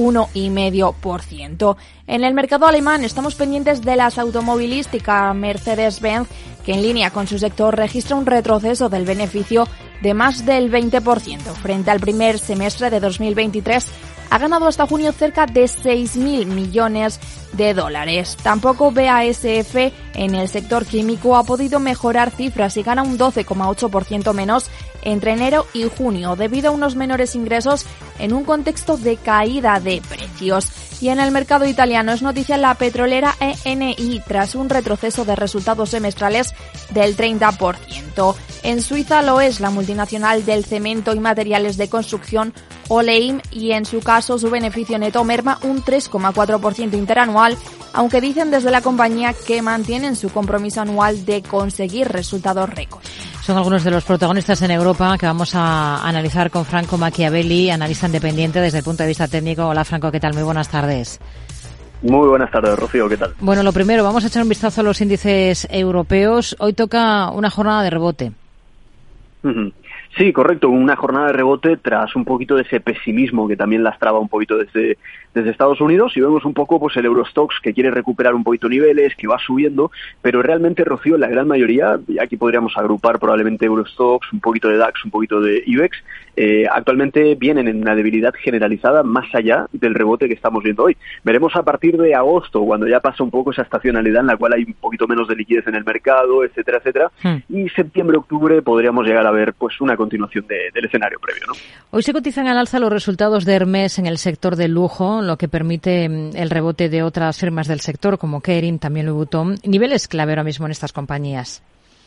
1,5%. En el mercado alemán estamos pendientes de las automovilísticas Mercedes-Benz, que en línea con su sector registra un retroceso del beneficio de más del 20% frente al primer semestre de 2023. Ha ganado hasta junio cerca de 6.000 millones de dólares. Tampoco BASF en el sector químico ha podido mejorar cifras y gana un 12,8% menos entre enero y junio debido a unos menores ingresos en un contexto de caída de precios. Y en el mercado italiano es noticia la petrolera Eni tras un retroceso de resultados semestrales del 30%. En Suiza lo es la multinacional del cemento y materiales de construcción Oleim, y en su caso su beneficio neto merma un 3,4% interanual, aunque dicen desde la compañía que mantienen su compromiso anual de conseguir resultados récord. Son algunos de los protagonistas en Europa que vamos a analizar con Franco Machiavelli, analista independiente desde el punto de vista técnico. Hola Franco, ¿qué tal? Muy buenas tardes. Muy buenas tardes, Rocío, ¿qué tal? Bueno, lo primero, vamos a echar un vistazo a los índices europeos. Hoy toca una jornada de rebote. Uh-huh. Sí, correcto, una jornada de rebote tras un poquito de ese pesimismo que también lastraba un poquito desde Estados Unidos, y vemos un poco pues el Eurostoxx que quiere recuperar un poquito niveles, que va subiendo, pero realmente, Rocío, la gran mayoría, y aquí podríamos agrupar probablemente Eurostoxx, un poquito de DAX, un poquito de IBEX, actualmente vienen en una debilidad generalizada más allá del rebote que estamos viendo hoy. Veremos a partir de agosto, cuando ya pasa un poco esa estacionalidad en la cual hay un poquito menos de liquidez en el mercado, etcétera, etcétera, y septiembre, octubre podríamos llegar a ver pues una continuación del escenario previo, ¿no? Hoy se cotizan al alza los resultados de Hermès en el sector del lujo, lo que permite el rebote de otras firmas del sector como Kering, también Louis Vuitton. Niveles clave ahora mismo en estas compañías.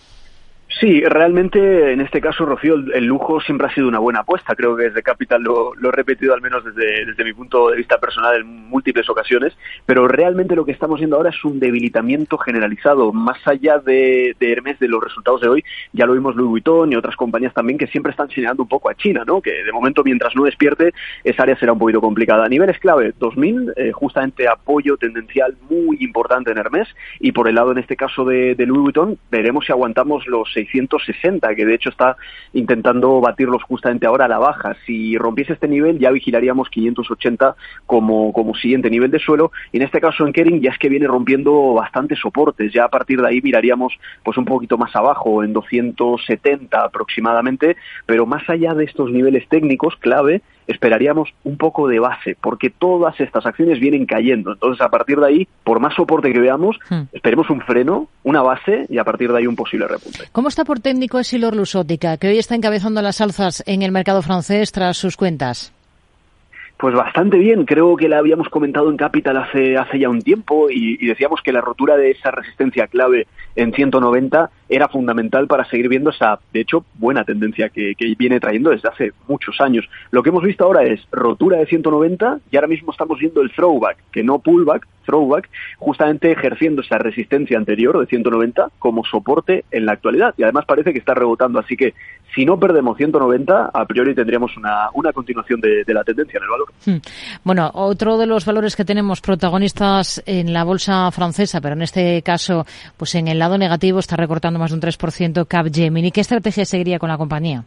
Sí, realmente en este caso, Rocío, el lujo siempre ha sido una buena apuesta. Creo que desde Capital lo he repetido al menos desde mi punto de vista personal en múltiples ocasiones, pero realmente lo que estamos viendo ahora es un debilitamiento generalizado. Más allá de Hermès, de los resultados de hoy, ya lo vimos Louis Vuitton y otras compañías también que siempre están señalando un poco a China, ¿no? Que de momento, mientras no despierte, esa área será un poquito complicada. A niveles clave, 2000, justamente apoyo tendencial muy importante en Hermès, y por el lado en este caso de Louis Vuitton, veremos si aguantamos los 660, que de hecho está intentando batirlos justamente ahora a la baja. Si rompiese este nivel, ya vigilaríamos 580 como siguiente nivel de suelo, y en este caso en Kering ya es que viene rompiendo bastantes soportes. Ya a partir de ahí miraríamos pues un poquito más abajo, en 270 aproximadamente, pero más allá de estos niveles técnicos clave, esperaríamos un poco de base, porque todas estas acciones vienen cayendo. Entonces, a partir de ahí, por más soporte que veamos, esperemos un freno, una base, y a partir de ahí un posible repunte. ¿Cómo está por técnico Essilor-Luxottica, que hoy está encabezando las alzas en el mercado francés tras sus cuentas? Pues bastante bien, creo que la habíamos comentado en Capital hace ya un tiempo y decíamos que la rotura de esa resistencia clave en 190 era fundamental para seguir viendo esa, de hecho, buena tendencia que viene trayendo desde hace muchos años. Lo que hemos visto ahora es rotura de 190 y ahora mismo estamos viendo el throwback, que no pullback, throwback, justamente ejerciendo esa resistencia anterior de 190 como soporte en la actualidad, y además parece que está rebotando, así que si no perdemos 190, a priori tendríamos una continuación de la tendencia en el valor. Bueno, otro de los valores que tenemos protagonistas en la bolsa francesa, pero en este caso, pues en el lado negativo, está recortando más de un 3% Capgemini. ¿Qué estrategia seguiría con la compañía?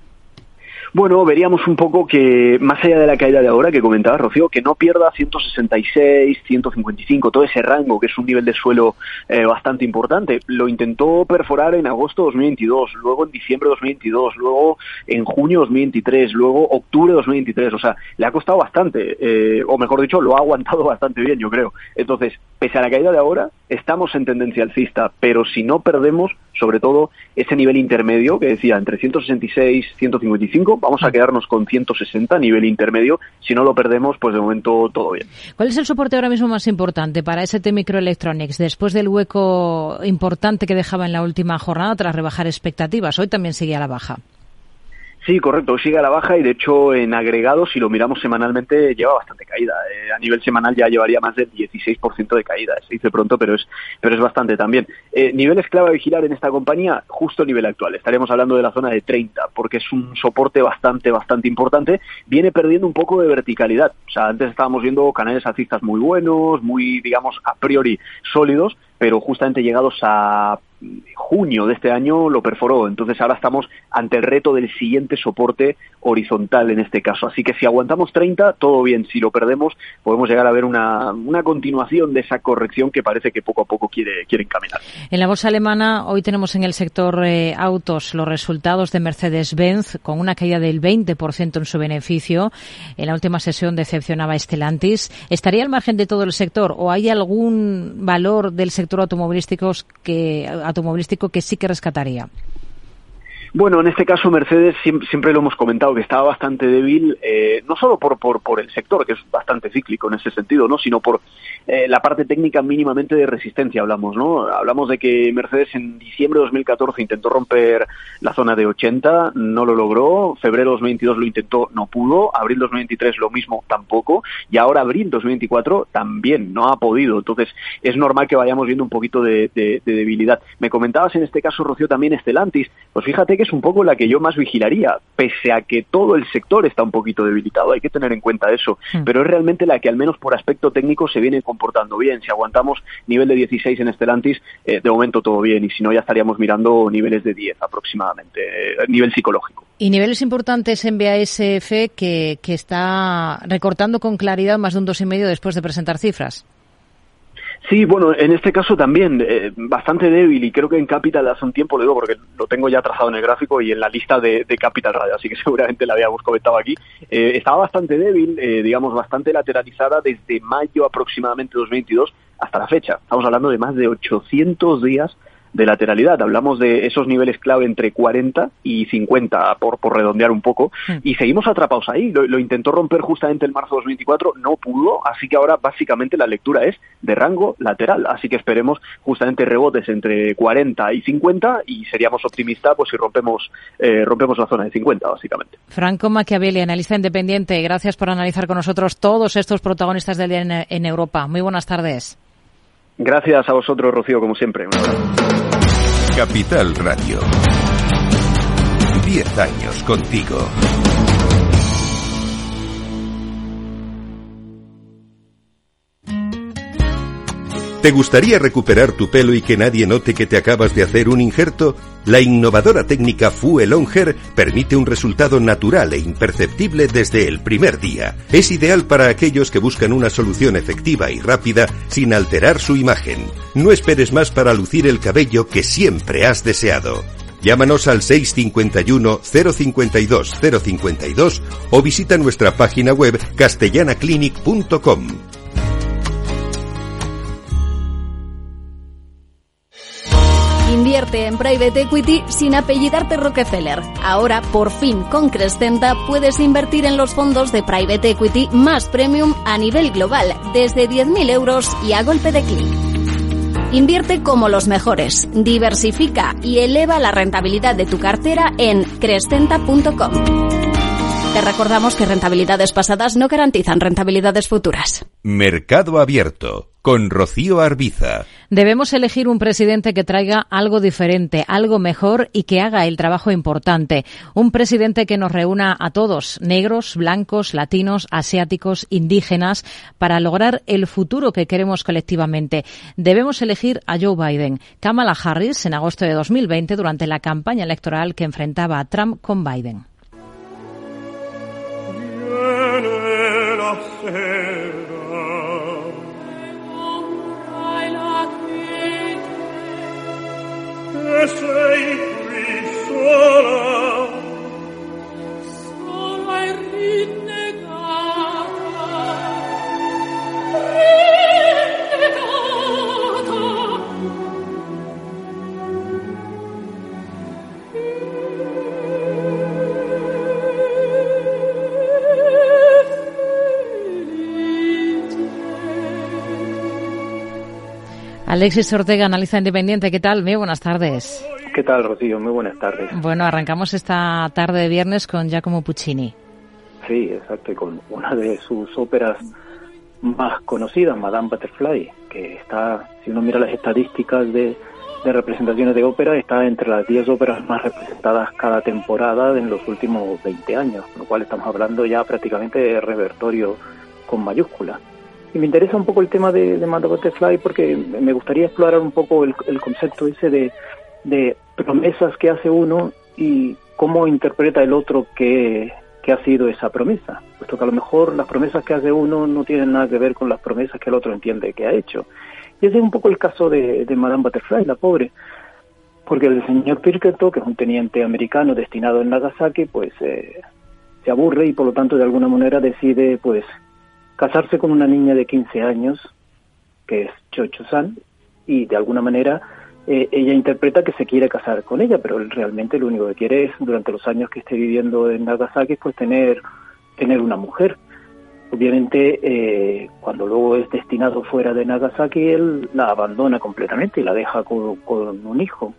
Bueno, veríamos un poco que, más allá de la caída de ahora que comentaba Rocío, que no pierda 166, 155, todo ese rango, que es un nivel de suelo bastante importante. Lo intentó perforar en agosto de 2022, luego en diciembre de 2022, luego en junio de 2023, luego octubre de 2023. O sea, le ha costado bastante, o mejor dicho, lo ha aguantado bastante bien, yo creo. Entonces, pese a la caída de ahora, estamos en tendencia alcista, pero si no perdemos, sobre todo, ese nivel intermedio, que decía, entre 166 y 155, vamos a quedarnos con 160, nivel intermedio. Si no lo perdemos, pues de momento todo bien. ¿Cuál es el soporte ahora mismo más importante para ST Microelectronics después del hueco importante que dejaba en la última jornada tras rebajar expectativas? Hoy también sigue a la baja. Sí, correcto, sigue a la baja y de hecho en agregado, si lo miramos semanalmente, lleva bastante caída. A nivel semanal ya llevaría más del 16% de caída. Se dice pronto, pero es bastante también. Niveles clave a vigilar en esta compañía, justo el nivel actual. Estaremos hablando de la zona de 30, porque es un soporte bastante importante. Viene perdiendo un poco de verticalidad. O sea, antes estábamos viendo canales alcistas muy buenos, muy, digamos, a priori sólidos, pero justamente llegados a junio de este año lo perforó. Entonces ahora estamos ante el reto del siguiente soporte horizontal en este caso. Así que si aguantamos 30, todo bien. Si lo perdemos, podemos llegar a ver una continuación de esa corrección que parece que poco a poco quiere encaminar. En la bolsa alemana, hoy tenemos en el sector autos los resultados de Mercedes-Benz con una caída del 20% en su beneficio. En la última sesión decepcionaba Stellantis. ¿Estaría al margen de todo el sector o hay algún valor del sector automovilístico que sí que rescataría? Bueno, en este caso Mercedes siempre lo hemos comentado que estaba bastante débil, no solo por el sector, que es bastante cíclico en ese sentido, ¿no? Sino por la parte técnica mínimamente de resistencia hablamos, ¿no? Hablamos de que Mercedes en diciembre de 2014 intentó romper la zona de 80, no lo logró, febrero de 2022 lo intentó, no pudo, abril 2023 lo mismo, tampoco, y ahora abril 2024 también no ha podido. Entonces es normal que vayamos viendo un poquito de debilidad. Me comentabas en este caso, Rocío, también Stellantis, pues fíjate que es un poco la que yo más vigilaría, pese a que todo el sector está un poquito debilitado, hay que tener en cuenta eso, pero es realmente la que al menos por aspecto técnico se viene comportando bien. Si aguantamos nivel de 16 en Stellantis, de momento todo bien, y si no ya estaríamos mirando niveles de 10 aproximadamente, nivel psicológico. Y niveles importantes en BASF que está recortando con claridad más de un 2,5 después de presentar cifras. Sí, bueno, en este caso también bastante débil, y creo que en Capital hace un tiempo, lo digo porque lo tengo ya trazado en el gráfico y en la lista de Capital Radio, así que seguramente la habíamos comentado aquí. Estaba bastante débil, digamos bastante lateralizada desde mayo aproximadamente 2022 hasta la fecha. Estamos hablando de más de 800 días de lateralidad. Hablamos de esos niveles clave entre 40 y 50, por redondear un poco, y seguimos atrapados ahí. Lo intentó romper justamente en marzo de 2024, no pudo, así que ahora básicamente la lectura es de rango lateral, así que esperemos justamente rebotes entre 40 y 50, y seríamos optimistas pues si rompemos la zona de 50, básicamente. Franco Machiavelli, analista independiente, gracias por analizar con nosotros todos estos protagonistas del día en Europa. Muy buenas tardes. Gracias a vosotros, Rocío, como siempre. Un abrazo. Capital Radio. 10 años contigo. ¿Te gustaría recuperar tu pelo y que nadie note que te acabas de hacer un injerto? La innovadora técnica Fuelonger permite un resultado natural e imperceptible desde el primer día. Es ideal para aquellos que buscan una solución efectiva y rápida sin alterar su imagen. No esperes más para lucir el cabello que siempre has deseado. Llámanos al 651 052 052 o visita nuestra página web castellanaclinic.com. Invierte en Private Equity sin apellidarte Rockefeller. Ahora, por fin, con Crescenta puedes invertir en los fondos de Private Equity más premium a nivel global, desde 10.000 euros y a golpe de clic. Invierte como los mejores, diversifica y eleva la rentabilidad de tu cartera en crescenta.com. Te recordamos que rentabilidades pasadas no garantizan rentabilidades futuras. Mercado Abierto, con Rocío Arbiza. Debemos elegir un presidente que traiga algo diferente, algo mejor y que haga el trabajo importante. Un presidente que nos reúna a todos, negros, blancos, latinos, asiáticos, indígenas, para lograr el futuro que queremos colectivamente. Debemos elegir a Joe Biden. Kamala Harris, en agosto de 2020, durante la campaña electoral que enfrentaba a Trump con Biden. Sei qui sola, sola e rinnegata, Alexis Ortega, analista independiente, ¿qué tal? Muy buenas tardes. ¿Qué tal, Rocío? Muy buenas tardes. Bueno, arrancamos esta tarde de viernes con Giacomo Puccini. Sí, exacto, y con una de sus óperas más conocidas, Madame Butterfly, que está, si uno mira las estadísticas de representaciones de ópera, está entre las 10 óperas más representadas cada temporada en los últimos 20 años, con lo cual estamos hablando ya prácticamente de repertorio con mayúscula. Y me interesa un poco el tema de Madame Butterfly porque me gustaría explorar un poco el concepto ese de promesas que hace uno y cómo interpreta el otro que ha sido esa promesa, puesto que a lo mejor las promesas que hace uno no tienen nada que ver con las promesas que el otro entiende que ha hecho. Y ese es un poco el caso de Madame Butterfly, la pobre, porque el señor Pilkington, que es un teniente americano destinado en Nagasaki, pues se aburre y por lo tanto de alguna manera decide pues casarse con una niña de 15 años, que es Cho-Cho-san, y de alguna manera ella interpreta que se quiere casar con ella, pero él realmente lo único que quiere es, durante los años que esté viviendo en Nagasaki, pues tener una mujer. Obviamente, cuando luego es destinado fuera de Nagasaki, él la abandona completamente y la deja con un hijo.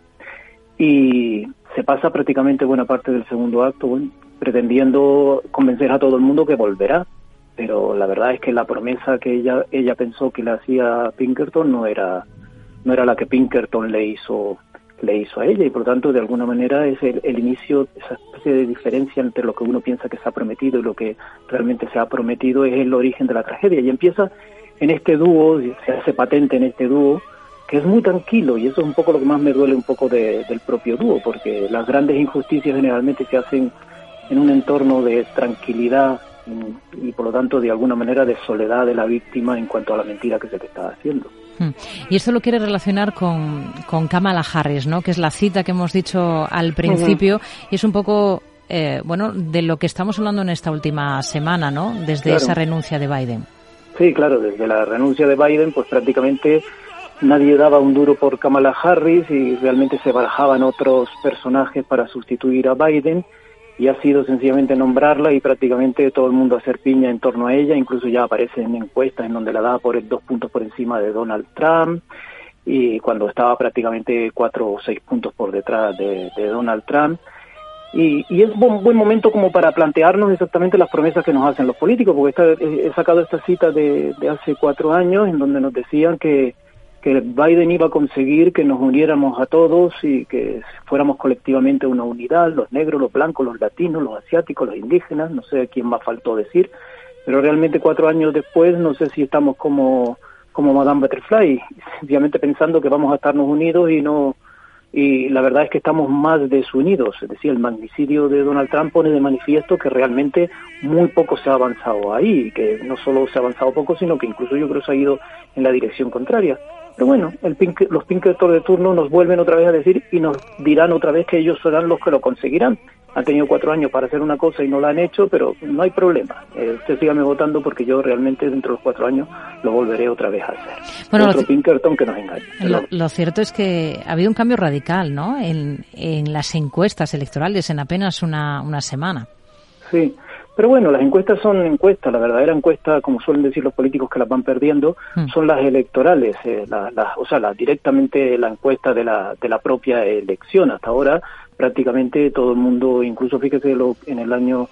Y se pasa prácticamente buena parte del segundo acto pretendiendo convencer a todo el mundo que volverá, pero la verdad es que la promesa que ella pensó que le hacía Pinkerton no era la que Pinkerton le hizo a ella, y por lo tanto de alguna manera es el inicio, esa especie de diferencia entre lo que uno piensa que se ha prometido y lo que realmente se ha prometido, es el origen de la tragedia. Y empieza en este dúo, se hace patente en este dúo, que es muy tranquilo, y eso es un poco lo que más me duele un poco del propio dúo, porque las grandes injusticias generalmente se hacen en un entorno de tranquilidad y por lo tanto de alguna manera de soledad de la víctima en cuanto a la mentira que se le está haciendo. Y esto lo quiere relacionar con Kamala Harris, ¿no? Que es la cita que hemos dicho al principio, y es un poco de lo que estamos hablando en esta última semana, ¿no? Desde esa renuncia de Biden. Sí, claro, desde la renuncia de Biden, pues prácticamente nadie daba un duro por Kamala Harris y realmente se barajaban otros personajes para sustituir a Biden, y ha sido sencillamente nombrarla y prácticamente todo el mundo hacer piña en torno a ella. Incluso ya aparecen encuestas en donde la da por 2 puntos por encima de Donald Trump, y cuando estaba prácticamente 4 o 6 puntos por detrás de Donald Trump. Y es un buen momento como para plantearnos exactamente las promesas que nos hacen los políticos, porque he sacado esta cita de hace 4 años en donde nos decían que Biden iba a conseguir que nos uniéramos a todos y que fuéramos colectivamente una unidad, los negros, los blancos, los latinos, los asiáticos, los indígenas, no sé quién más faltó decir, pero realmente 4 años después no sé si estamos como Madame Butterfly, sencillamente pensando que vamos a estarnos unidos y la verdad es que estamos más desunidos. Es decir, el magnicidio de Donald Trump pone de manifiesto que realmente muy poco se ha avanzado ahí, que no solo se ha avanzado poco, sino que incluso yo creo que se ha ido en la dirección contraria. Pero bueno, los Pinkerton de turno nos vuelven otra vez a decir y nos dirán otra vez que ellos serán los que lo conseguirán. Han tenido 4 años para hacer una cosa y no la han hecho, pero no hay problema. Usted sígame votando porque yo realmente dentro de los 4 años lo volveré otra vez a hacer. Bueno, otro Pinkerton que nos engaña. Lo cierto es que ha habido un cambio radical, ¿no? En las encuestas electorales en apenas una semana. Sí. Pero bueno, las encuestas son encuestas. La verdadera encuesta, como suelen decir los políticos que las van perdiendo, son las electorales, directamente la encuesta de la propia elección. Hasta ahora prácticamente todo el mundo, incluso fíjese en el año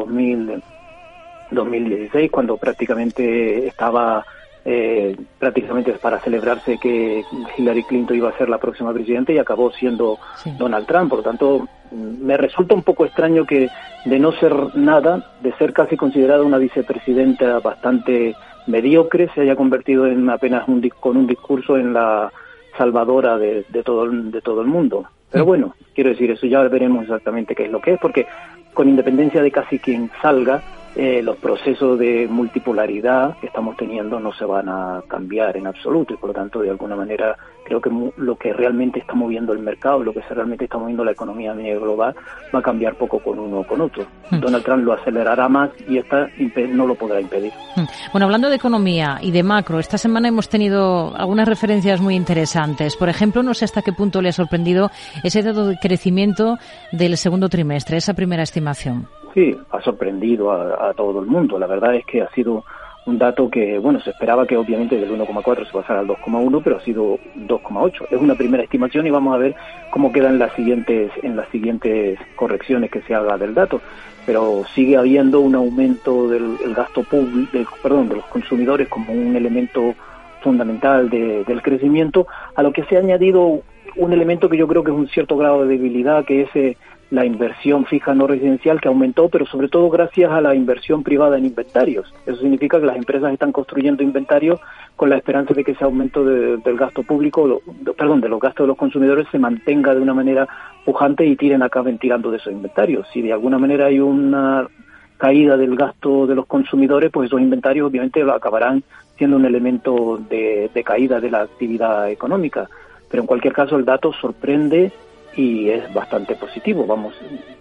2016, cuando prácticamente estaba prácticamente para celebrarse que Hillary Clinton iba a ser la próxima presidenta y acabó siendo Donald Trump. Por lo tanto, me resulta un poco extraño que de no ser nada, de ser casi considerada una vicepresidenta bastante mediocre, se haya convertido en apenas con un discurso en la salvadora de todo el mundo. Pero bueno, quiero decir, eso ya veremos exactamente qué es lo que es, porque con independencia de casi quien salga, los procesos de multipolaridad que estamos teniendo no se van a cambiar en absoluto, y por lo tanto, de alguna manera, creo que lo que realmente está moviendo el mercado, lo que realmente está moviendo la economía global, va a cambiar poco con uno o con otro. Donald Trump lo acelerará más y esta no lo podrá impedir. Bueno, hablando de economía y de macro, esta semana hemos tenido algunas referencias muy interesantes. Por ejemplo, no sé hasta qué punto le ha sorprendido ese dato de crecimiento del segundo trimestre, esa primera estimación. Sí, ha sorprendido a todo el mundo. La verdad es que ha sido un dato que, bueno, se esperaba que obviamente del 1,4 se pasara al 2,1, pero ha sido 2,8. Es una primera estimación y vamos a ver cómo quedan las siguientes correcciones que se haga del dato. Pero sigue habiendo un aumento del gasto público, de los consumidores como un elemento fundamental del crecimiento, a lo que se ha añadido un elemento que yo creo que es un cierto grado de debilidad, que es la inversión fija no residencial, que aumentó, pero sobre todo gracias a la inversión privada en inventarios. Eso significa que las empresas están construyendo inventarios con la esperanza de que ese aumento del gasto público, de los gastos de los consumidores se mantenga de una manera pujante y acaben tirando de esos inventarios. Si de alguna manera hay una caída del gasto de los consumidores, pues esos inventarios obviamente acabarán siendo un elemento de caída de la actividad económica. Pero en cualquier caso el dato sorprende y es bastante positivo. Vamos,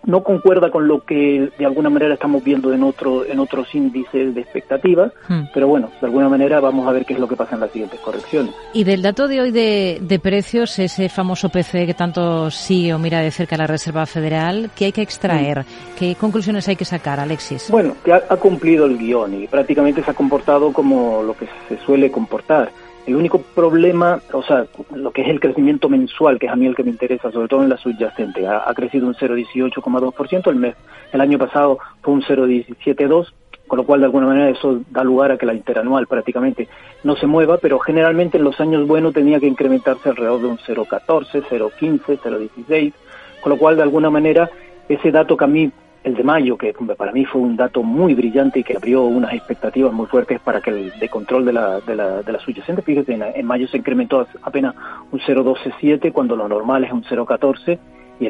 no concuerda con lo que de alguna manera estamos viendo en otros índices de expectativa, pero bueno, de alguna manera vamos a ver qué es lo que pasa en las siguientes correcciones. Y del dato de hoy de precios, ese famoso PCE que tanto sigue o mira de cerca la Reserva Federal, ¿qué hay que extraer? ¿Qué conclusiones hay que sacar, Alexis? Bueno, que ha cumplido el guión y prácticamente se ha comportado como lo que se suele comportar. El único problema, o sea, lo que es el crecimiento mensual, que es a mí el que me interesa, sobre todo en la subyacente, ha crecido un 0,18,2%, el año pasado fue un 0,17,2%, con lo cual de alguna manera eso da lugar a que la interanual prácticamente no se mueva, pero generalmente en los años buenos tenía que incrementarse alrededor de un 0,14, 0,15, 0,16, con lo cual de alguna manera ese dato que a mí, el de mayo, que para mí fue un dato muy brillante y que abrió unas expectativas muy fuertes para que el de control de la subyacente, fíjate, en mayo se incrementó apenas un 0,12,7 cuando lo normal es un 0,14 y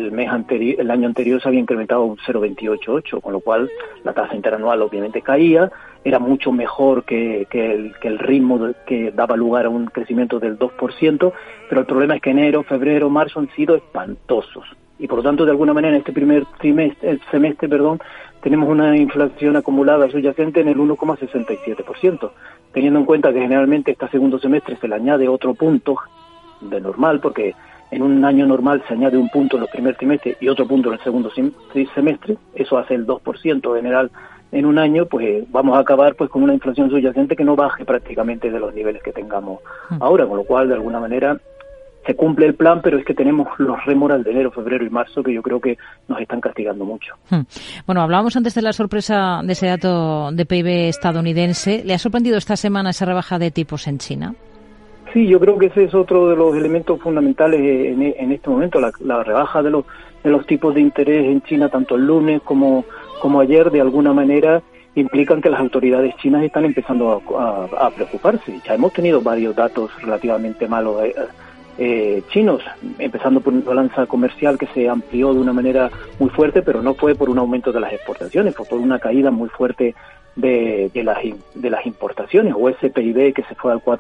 el año anterior se había incrementado un 0,28,8, con lo cual la tasa interanual obviamente caía, era mucho mejor que el ritmo que daba lugar a un crecimiento del 2%, pero el problema es que enero, febrero, marzo han sido espantosos. Y por lo tanto, de alguna manera, en este primer semestre, tenemos una inflación acumulada subyacente en el 1,67%, teniendo en cuenta que generalmente este segundo semestre se le añade otro punto de normal, porque en un año normal se añade un punto en el primer trimestre y otro punto en el segundo semestre, eso hace el 2% general en un año, pues vamos a acabar pues con una inflación subyacente que no baje prácticamente de los niveles que tengamos ahora, con lo cual, de alguna manera, se cumple el plan, pero es que tenemos los rémoras de enero, febrero y marzo que yo creo que nos están castigando mucho. Bueno, hablábamos antes de la sorpresa de ese dato de PIB estadounidense. ¿Le ha sorprendido esta semana esa rebaja de tipos en China? Sí, yo creo que ese es otro de los elementos fundamentales en este momento, la rebaja de los tipos de interés en China, tanto el lunes como ayer, de alguna manera implican que las autoridades chinas están empezando a preocuparse. Ya hemos tenido varios datos relativamente malos chinos, empezando por una balanza comercial que se amplió de una manera muy fuerte, pero no fue por un aumento de las exportaciones, fue por una caída muy fuerte de las importaciones, o ese PIB que se fue al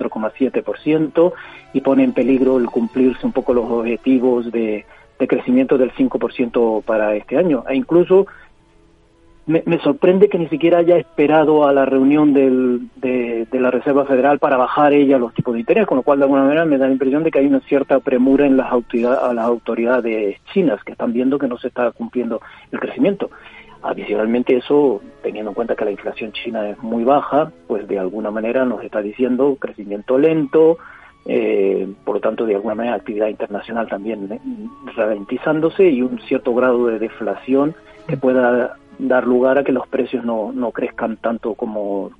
4,7% y pone en peligro el cumplirse un poco los objetivos de crecimiento del 5% para este año. E incluso me sorprende que ni siquiera haya esperado a la reunión de la Reserva Federal para bajar ella los tipos de interés, con lo cual de alguna manera me da la impresión de que hay una cierta premura en las autoridades chinas que están viendo que no se está cumpliendo el crecimiento. Adicionalmente eso, teniendo en cuenta que la inflación china es muy baja, pues de alguna manera nos está diciendo crecimiento lento, por lo tanto de alguna manera actividad internacional también ralentizándose y un cierto grado de deflación que pueda dar lugar a que los precios no crezcan tanto como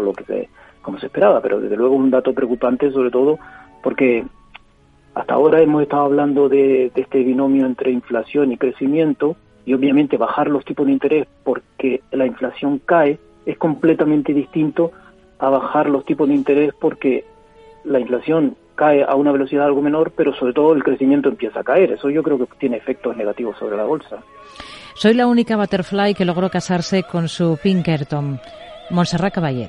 se esperaba, pero desde luego es un dato preocupante, sobre todo porque hasta ahora hemos estado hablando de este binomio entre inflación y crecimiento, y obviamente bajar los tipos de interés porque la inflación cae es completamente distinto a bajar los tipos de interés porque la inflación cae a una velocidad algo menor, pero sobre todo el crecimiento empieza a caer. Eso yo creo que tiene efectos negativos sobre la bolsa. Soy la única butterfly que logró casarse con su Pinkerton, Montserrat Caballé.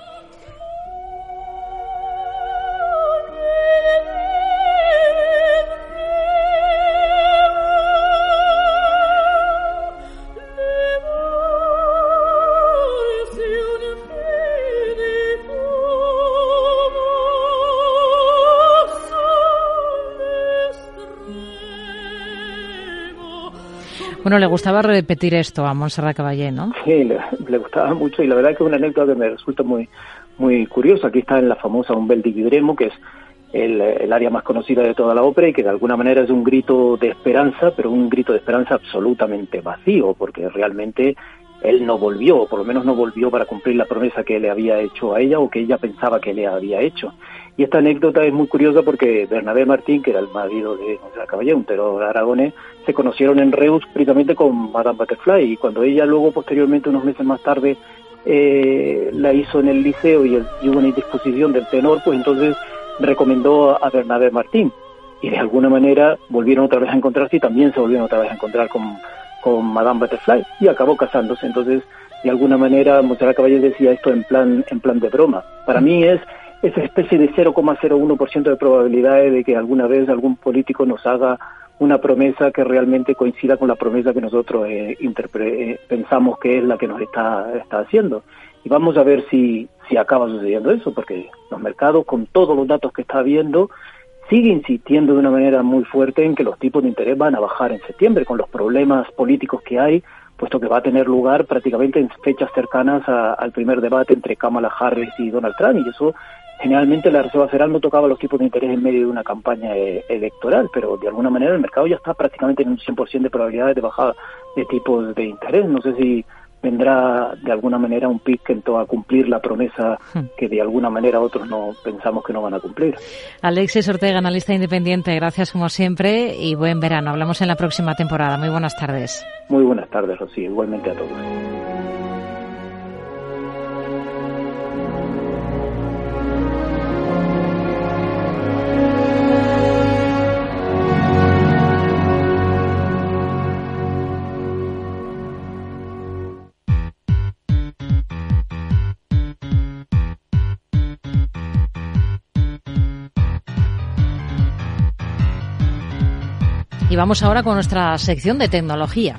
Bueno, le gustaba repetir esto a Montserrat Caballé, ¿no? Sí, le gustaba mucho y la verdad que es una anécdota que me resulta muy muy curiosa. Aquí está en la famosa Umbel di Vidremo, que es el área más conocida de toda la ópera y que de alguna manera es un grito de esperanza, pero un grito de esperanza absolutamente vacío, porque realmente él no volvió, o por lo menos no volvió para cumplir la promesa que le había hecho a ella o que ella pensaba que le había hecho. Y esta anécdota es muy curiosa porque Bernabé Martín, que era el marido de Montserrat Caballé, un tenor aragonés, se conocieron en Reus precisamente con Madame Butterfly, y cuando ella luego posteriormente, unos meses más tarde, la hizo en el liceo y hubo una indisposición del tenor, pues entonces recomendó a Bernabé Martín, y de alguna manera volvieron otra vez a encontrarse y también se volvieron otra vez a encontrar con Madame Butterfly y acabó casándose. Entonces, de alguna manera, Montserrat Caballé decía esto en plan de broma. Para mí es esa especie de 0,01% de probabilidades de que alguna vez algún político nos haga una promesa que realmente coincida con la promesa que nosotros pensamos que es la que nos está haciendo. Y vamos a ver si acaba sucediendo eso, porque los mercados, con todos los datos que está viendo, sigue insistiendo de una manera muy fuerte en que los tipos de interés van a bajar en septiembre, con los problemas políticos que hay, puesto que va a tener lugar prácticamente en fechas cercanas al primer debate entre Kamala Harris y Donald Trump, y eso generalmente la Reserva Federal no tocaba los tipos de interés en medio de una campaña electoral, pero de alguna manera el mercado ya está prácticamente en un 100% de probabilidades de bajada de tipos de interés. No sé si vendrá de alguna manera un pic en todo a cumplir la promesa que de alguna manera otros no pensamos que no van a cumplir. Alexis Ortega, analista independiente, gracias como siempre y buen verano. Hablamos en la próxima temporada. Muy buenas tardes. Muy buenas tardes, Rocío. Igualmente a todos. Y vamos ahora con nuestra sección de tecnología.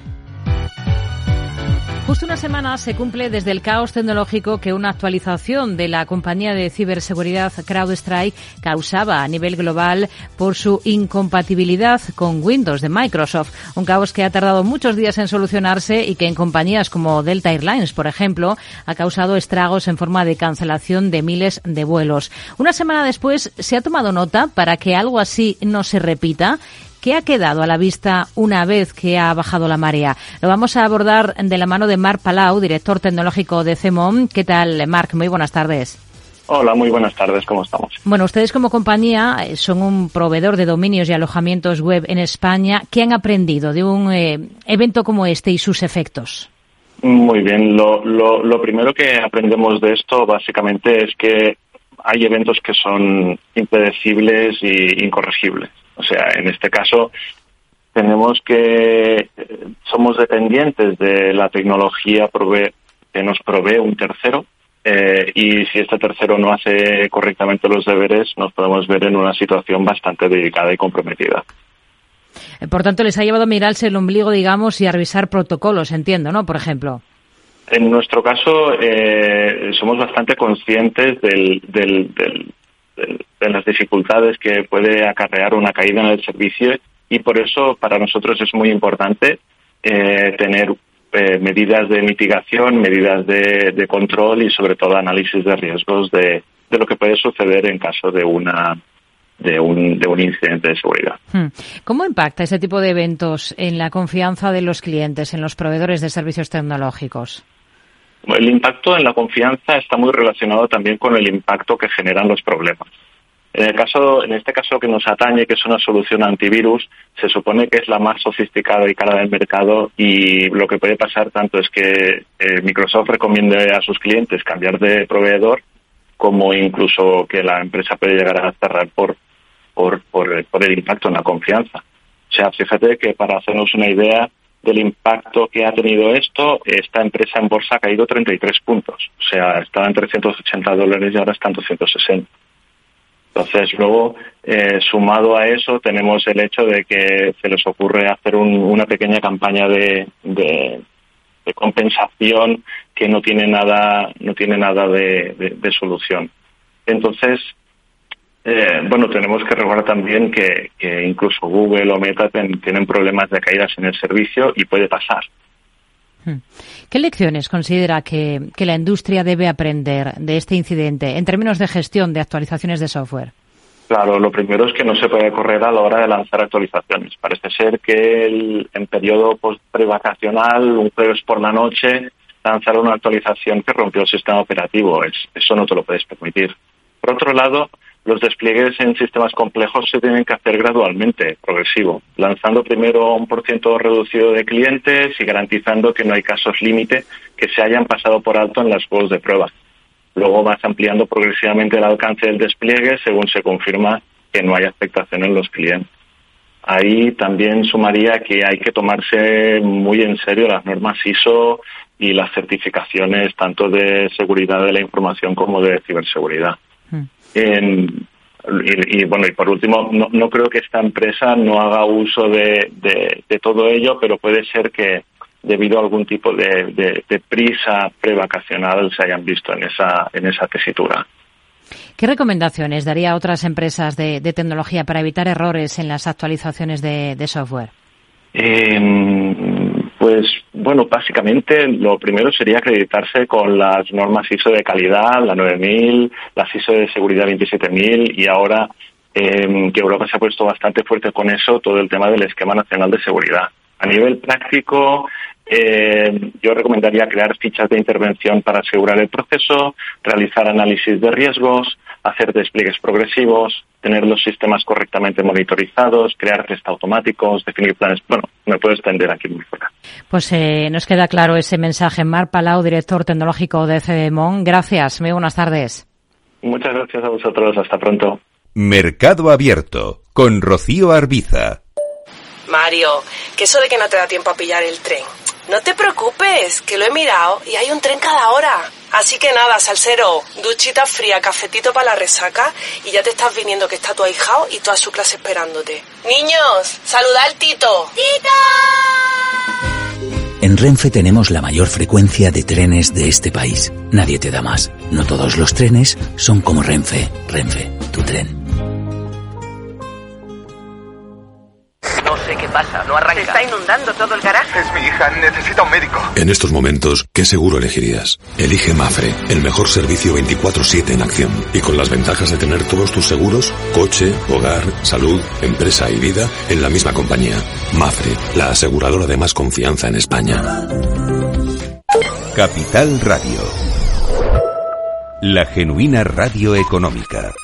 Justo una semana se cumple desde el caos tecnológico que una actualización de la compañía de ciberseguridad CrowdStrike causaba a nivel global por su incompatibilidad con Windows de Microsoft. Un caos que ha tardado muchos días en solucionarse y que en compañías como Delta Airlines, por ejemplo, ha causado estragos en forma de cancelación de miles de vuelos. Una semana después se ha tomado nota para que algo así no se repita. ¿Qué ha quedado a la vista una vez que ha bajado la marea? Lo vamos a abordar de la mano de Marc Palau, director tecnológico de CMOM. ¿Qué tal, Marc? Muy buenas tardes. Hola, muy buenas tardes. ¿Cómo estamos? Bueno, ustedes como compañía son un proveedor de dominios y alojamientos web en España. ¿Qué han aprendido de un evento como este y sus efectos? Muy bien. Lo primero que aprendemos de esto básicamente es que hay eventos que son impredecibles e incorregibles. O sea, en este caso somos dependientes de la tecnología que nos provee un tercero y si este tercero no hace correctamente los deberes nos podemos ver en una situación bastante delicada y comprometida. Por tanto, les ha llevado a mirarse el ombligo, digamos, y a revisar protocolos, entiendo, ¿no? Por ejemplo. En nuestro caso somos bastante conscientes de las dificultades que puede acarrear una caída en el servicio y por eso para nosotros es muy importante tener medidas de mitigación, medidas de control y sobre todo análisis de riesgos de lo que puede suceder en caso de un incidente de seguridad. ¿Cómo impacta ese tipo de eventos en la confianza de los clientes, en los proveedores de servicios tecnológicos? El impacto en la confianza está muy relacionado también con el impacto que generan los problemas. En este caso que nos atañe, que es una solución antivirus, se supone que es la más sofisticada y cara del mercado y lo que puede pasar tanto es que Microsoft recomiende a sus clientes cambiar de proveedor como incluso que la empresa puede llegar a cerrar por el impacto en la confianza. O sea, fíjate que para hacernos una idea del impacto que ha tenido esto, esta empresa en bolsa ha caído 33 puntos. O sea, estaba en $380 y ahora está en 260. Entonces, luego, sumado a eso, tenemos el hecho de que se les ocurre hacer una pequeña campaña de compensación que no tiene nada de solución. Entonces, tenemos que recordar también que incluso Google o Meta tienen problemas de caídas en el servicio y puede pasar. ¿Qué lecciones considera que la industria debe aprender de este incidente en términos de gestión de actualizaciones de software? Claro, lo primero es que no se puede correr a la hora de lanzar actualizaciones. Parece ser que en periodo prevacacional, un jueves por la noche, lanzar una actualización que rompió el sistema operativo. Eso no te lo puedes permitir. Por otro lado, los despliegues en sistemas complejos se tienen que hacer gradualmente, progresivo, lanzando primero un % reducido de clientes y garantizando que no hay casos límite que se hayan pasado por alto en los juegos de prueba. Luego vas ampliando progresivamente el alcance del despliegue según se confirma que no hay afectación en los clientes. Ahí también sumaría que hay que tomarse muy en serio las normas ISO y las certificaciones tanto de seguridad de la información como de ciberseguridad. Y por último, no creo que esta empresa no haga uso de todo ello, pero puede ser que debido a algún tipo de prisa prevacacional se hayan visto en esa tesitura. ¿Qué recomendaciones daría a otras empresas de tecnología para evitar errores en las actualizaciones de software? Básicamente lo primero sería acreditarse con las normas ISO de calidad, la 9000, las ISO de seguridad 27000 y ahora que Europa se ha puesto bastante fuerte con eso, todo el tema del esquema nacional de seguridad. A nivel práctico, yo recomendaría crear fichas de intervención para asegurar el proceso, realizar análisis de riesgos, hacer despliegues progresivos, tener los sistemas correctamente monitorizados, crear test automáticos, definir planes. Bueno, me puedo extender aquí muy fuera. Pues nos queda claro ese mensaje. Marc Palau, director tecnológico de CDMON. Gracias, muy buenas tardes. Muchas gracias a vosotros, hasta pronto. Mercado Abierto, con Rocío Arbiza. Mario, que eso de que no te da tiempo a pillar el tren. No te preocupes, que lo he mirado y hay un tren cada hora. Así que nada, salsero, duchita fría, cafetito para la resaca y ya te estás viniendo que está tu ahijao y toda su clase esperándote. Niños, saluda al Tito. ¡Tito! En Renfe tenemos la mayor frecuencia de trenes de este país. Nadie te da más. No todos los trenes son como Renfe. Renfe, tu tren. No sé qué pasa, no arranca. Se está inundando todo el garaje. Es mi hija, necesita un médico. En estos momentos, ¿qué seguro elegirías? Elige Mafre, el mejor servicio 24/7 en acción. Y con las ventajas de tener todos tus seguros, coche, hogar, salud, empresa y vida, en la misma compañía. Mafre, la aseguradora de más confianza en España. Capital Radio. La genuina radio económica.